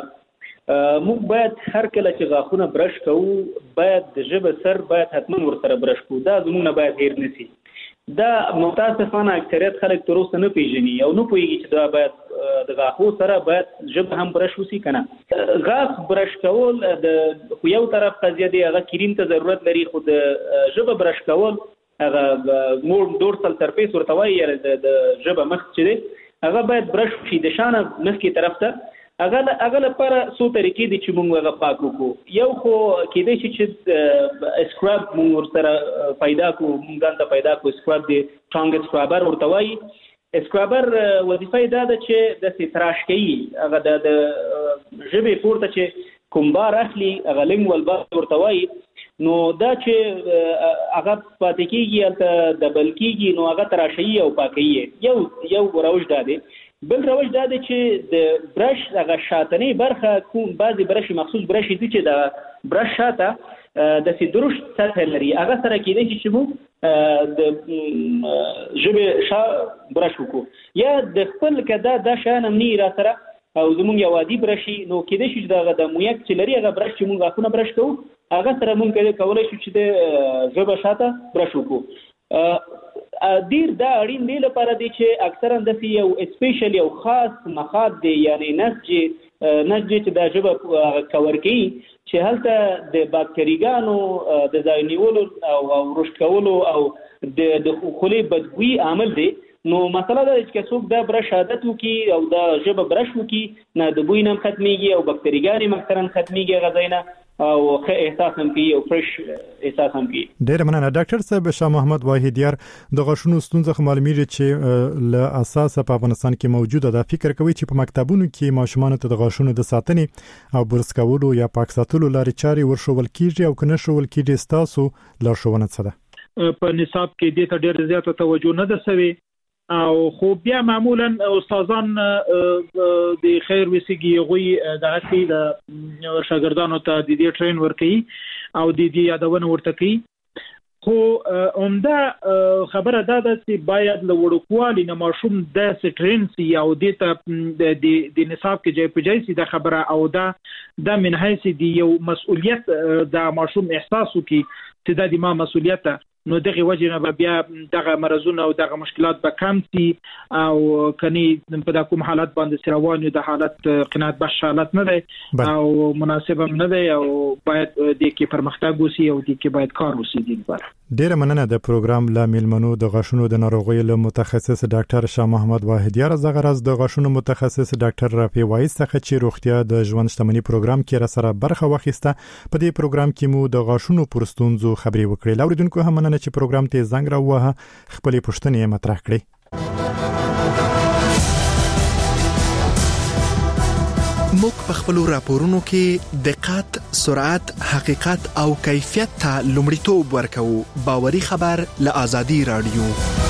موږ باید هر کله چې غاښونه برش کوو باید د ژبه سر باید حتما ورسره برش کوو، دا زموږ نه باید هیر نشي. دا متاسفانه اکثریت خلک تر اوسه نه پیژني او نه پوهیږي چې دا باید د غاښو سره باید ژبه هم برش وسی کنه. غاښ برش کول د خو یو طرف قضیه دی، هغه کریم ته ضرورت لري، خو د ژبه برش کول هغه مور دورسل سرفیس ورته وایي د ژبه مخ چې دی هغه باید برش شي د شانه مخکې طرف ته. اغه اغه لپاره څو طریقې دي چې موږ هغه پاک وکړو. یو خو کېدای شي چې سکراب موږ ورسره پیدا کو، موږ ته پیدا کو سکراب دی ټانګ سکرابر ورته وایي. سکرابر وظیفه یې دا ده چې د سیتراش کوي، هغه د ژبې پورته چې کوم بار اخلي هغه لینګوال بار ورته وایي. نو دا چې هغه پاتې کېږي هلته دبل کېږي نو هغه تراشي او پاکي یو یو روش دا دی. بل روش دا دی چې د برش هغه شاتنی برخه کوم بعضی برش مخصوص برش دي چې د برش شاته د سیدروش سطح لري، هغه سره کېدای شي چې موږ د ژبې شا برش وکړو یا د خپل کدا د شان امني را سره او زموږ یو عادي برشي نو کېدای شي چې د مویک چې لري هغه برش چې موږ غاښونه برش کوو هغه سره موږ کولای شو چې د ژبه شاته برش وکړو. ډیر دا اړین دی لپاره دی چې اکثرا د یو سپیشل یو خاص مخاط دی، یعنی نسج نسج چې د ژبه کور کوي چې هلته د باکتریګانو د ځای نیولو او رشد کولو او د خولې بدبوي عامل دی. نو مسله دا چې څوک دا برش عادت وکي او دا ژبه برش وکي نه د بوی نه ختميږي او باکتریګانې مکثرا ختميږي غزاینه او ښه احساس هم کوي او فرش احساس هم کوي. ډېر مننه ډاکټر صاحب شاه محمد واحدیار. د غاښونو ستونزه معلومیږي چې له اساسه په افغانستان کې موجوده ده. فکر کوي چې په مکتبونو کې ماشومان ته د غاښونو د ساتنې او برس کولو یا پاک ساتلو لارې چارې ورښول کیږي او کنه شول کیږي تاسو لارښوونه څه ده؟ په نصاب کې د ته ډېر زیات توجه نه ده سوي او خو بیا معمولا استادان د خیر وسیږي غوي د هڅې د شاګردانو ته د دې ټرین ورکي او د دې یادونه ورته کوي. خو عمده خبره دا ده چې باید له وړوکوالي نه ماشوم د سټرین سي او د د نصاب کې ځای په ځای سي د خبره او دا د منحیث دی یو مسؤلیت د ماشوم احساس وکي چې د ما مسؤلیت نو دغه وجه نه بیا دغه مرزونه او دغه مشکلات به کم شي او کني په دا کوم حالت باندې سروان د حالت قناعت بخش حالت نه دی او مناسب هم نه دی او باید د کې پرمختګ وسی او د کې باید کار وسی دی. ډیره مننه د پروګرام لا میلمنو د غاښونو د ناروغیو له متخصص ډاکټر شاه محمد واحد یار زغرز د غاښونو متخصص ډاکټر رافي وایس څخه چې روغتیا د ژوند شتمنۍ پروګرام کې را سره برخه واخیسته. په دې پروګرام کې مو د غاښونو پرستونزو خبري وکړې. لاوریدونکو هم مننه چې پروګرام ته زنګ راووه خپلې پوښتنې مطرح کړې. موږ په خپل راپورونو کې دقت، سرعت، حقیقت او کیفیت ته لومړیتوب ورکوو. باوري خبر له آزادي رادیو.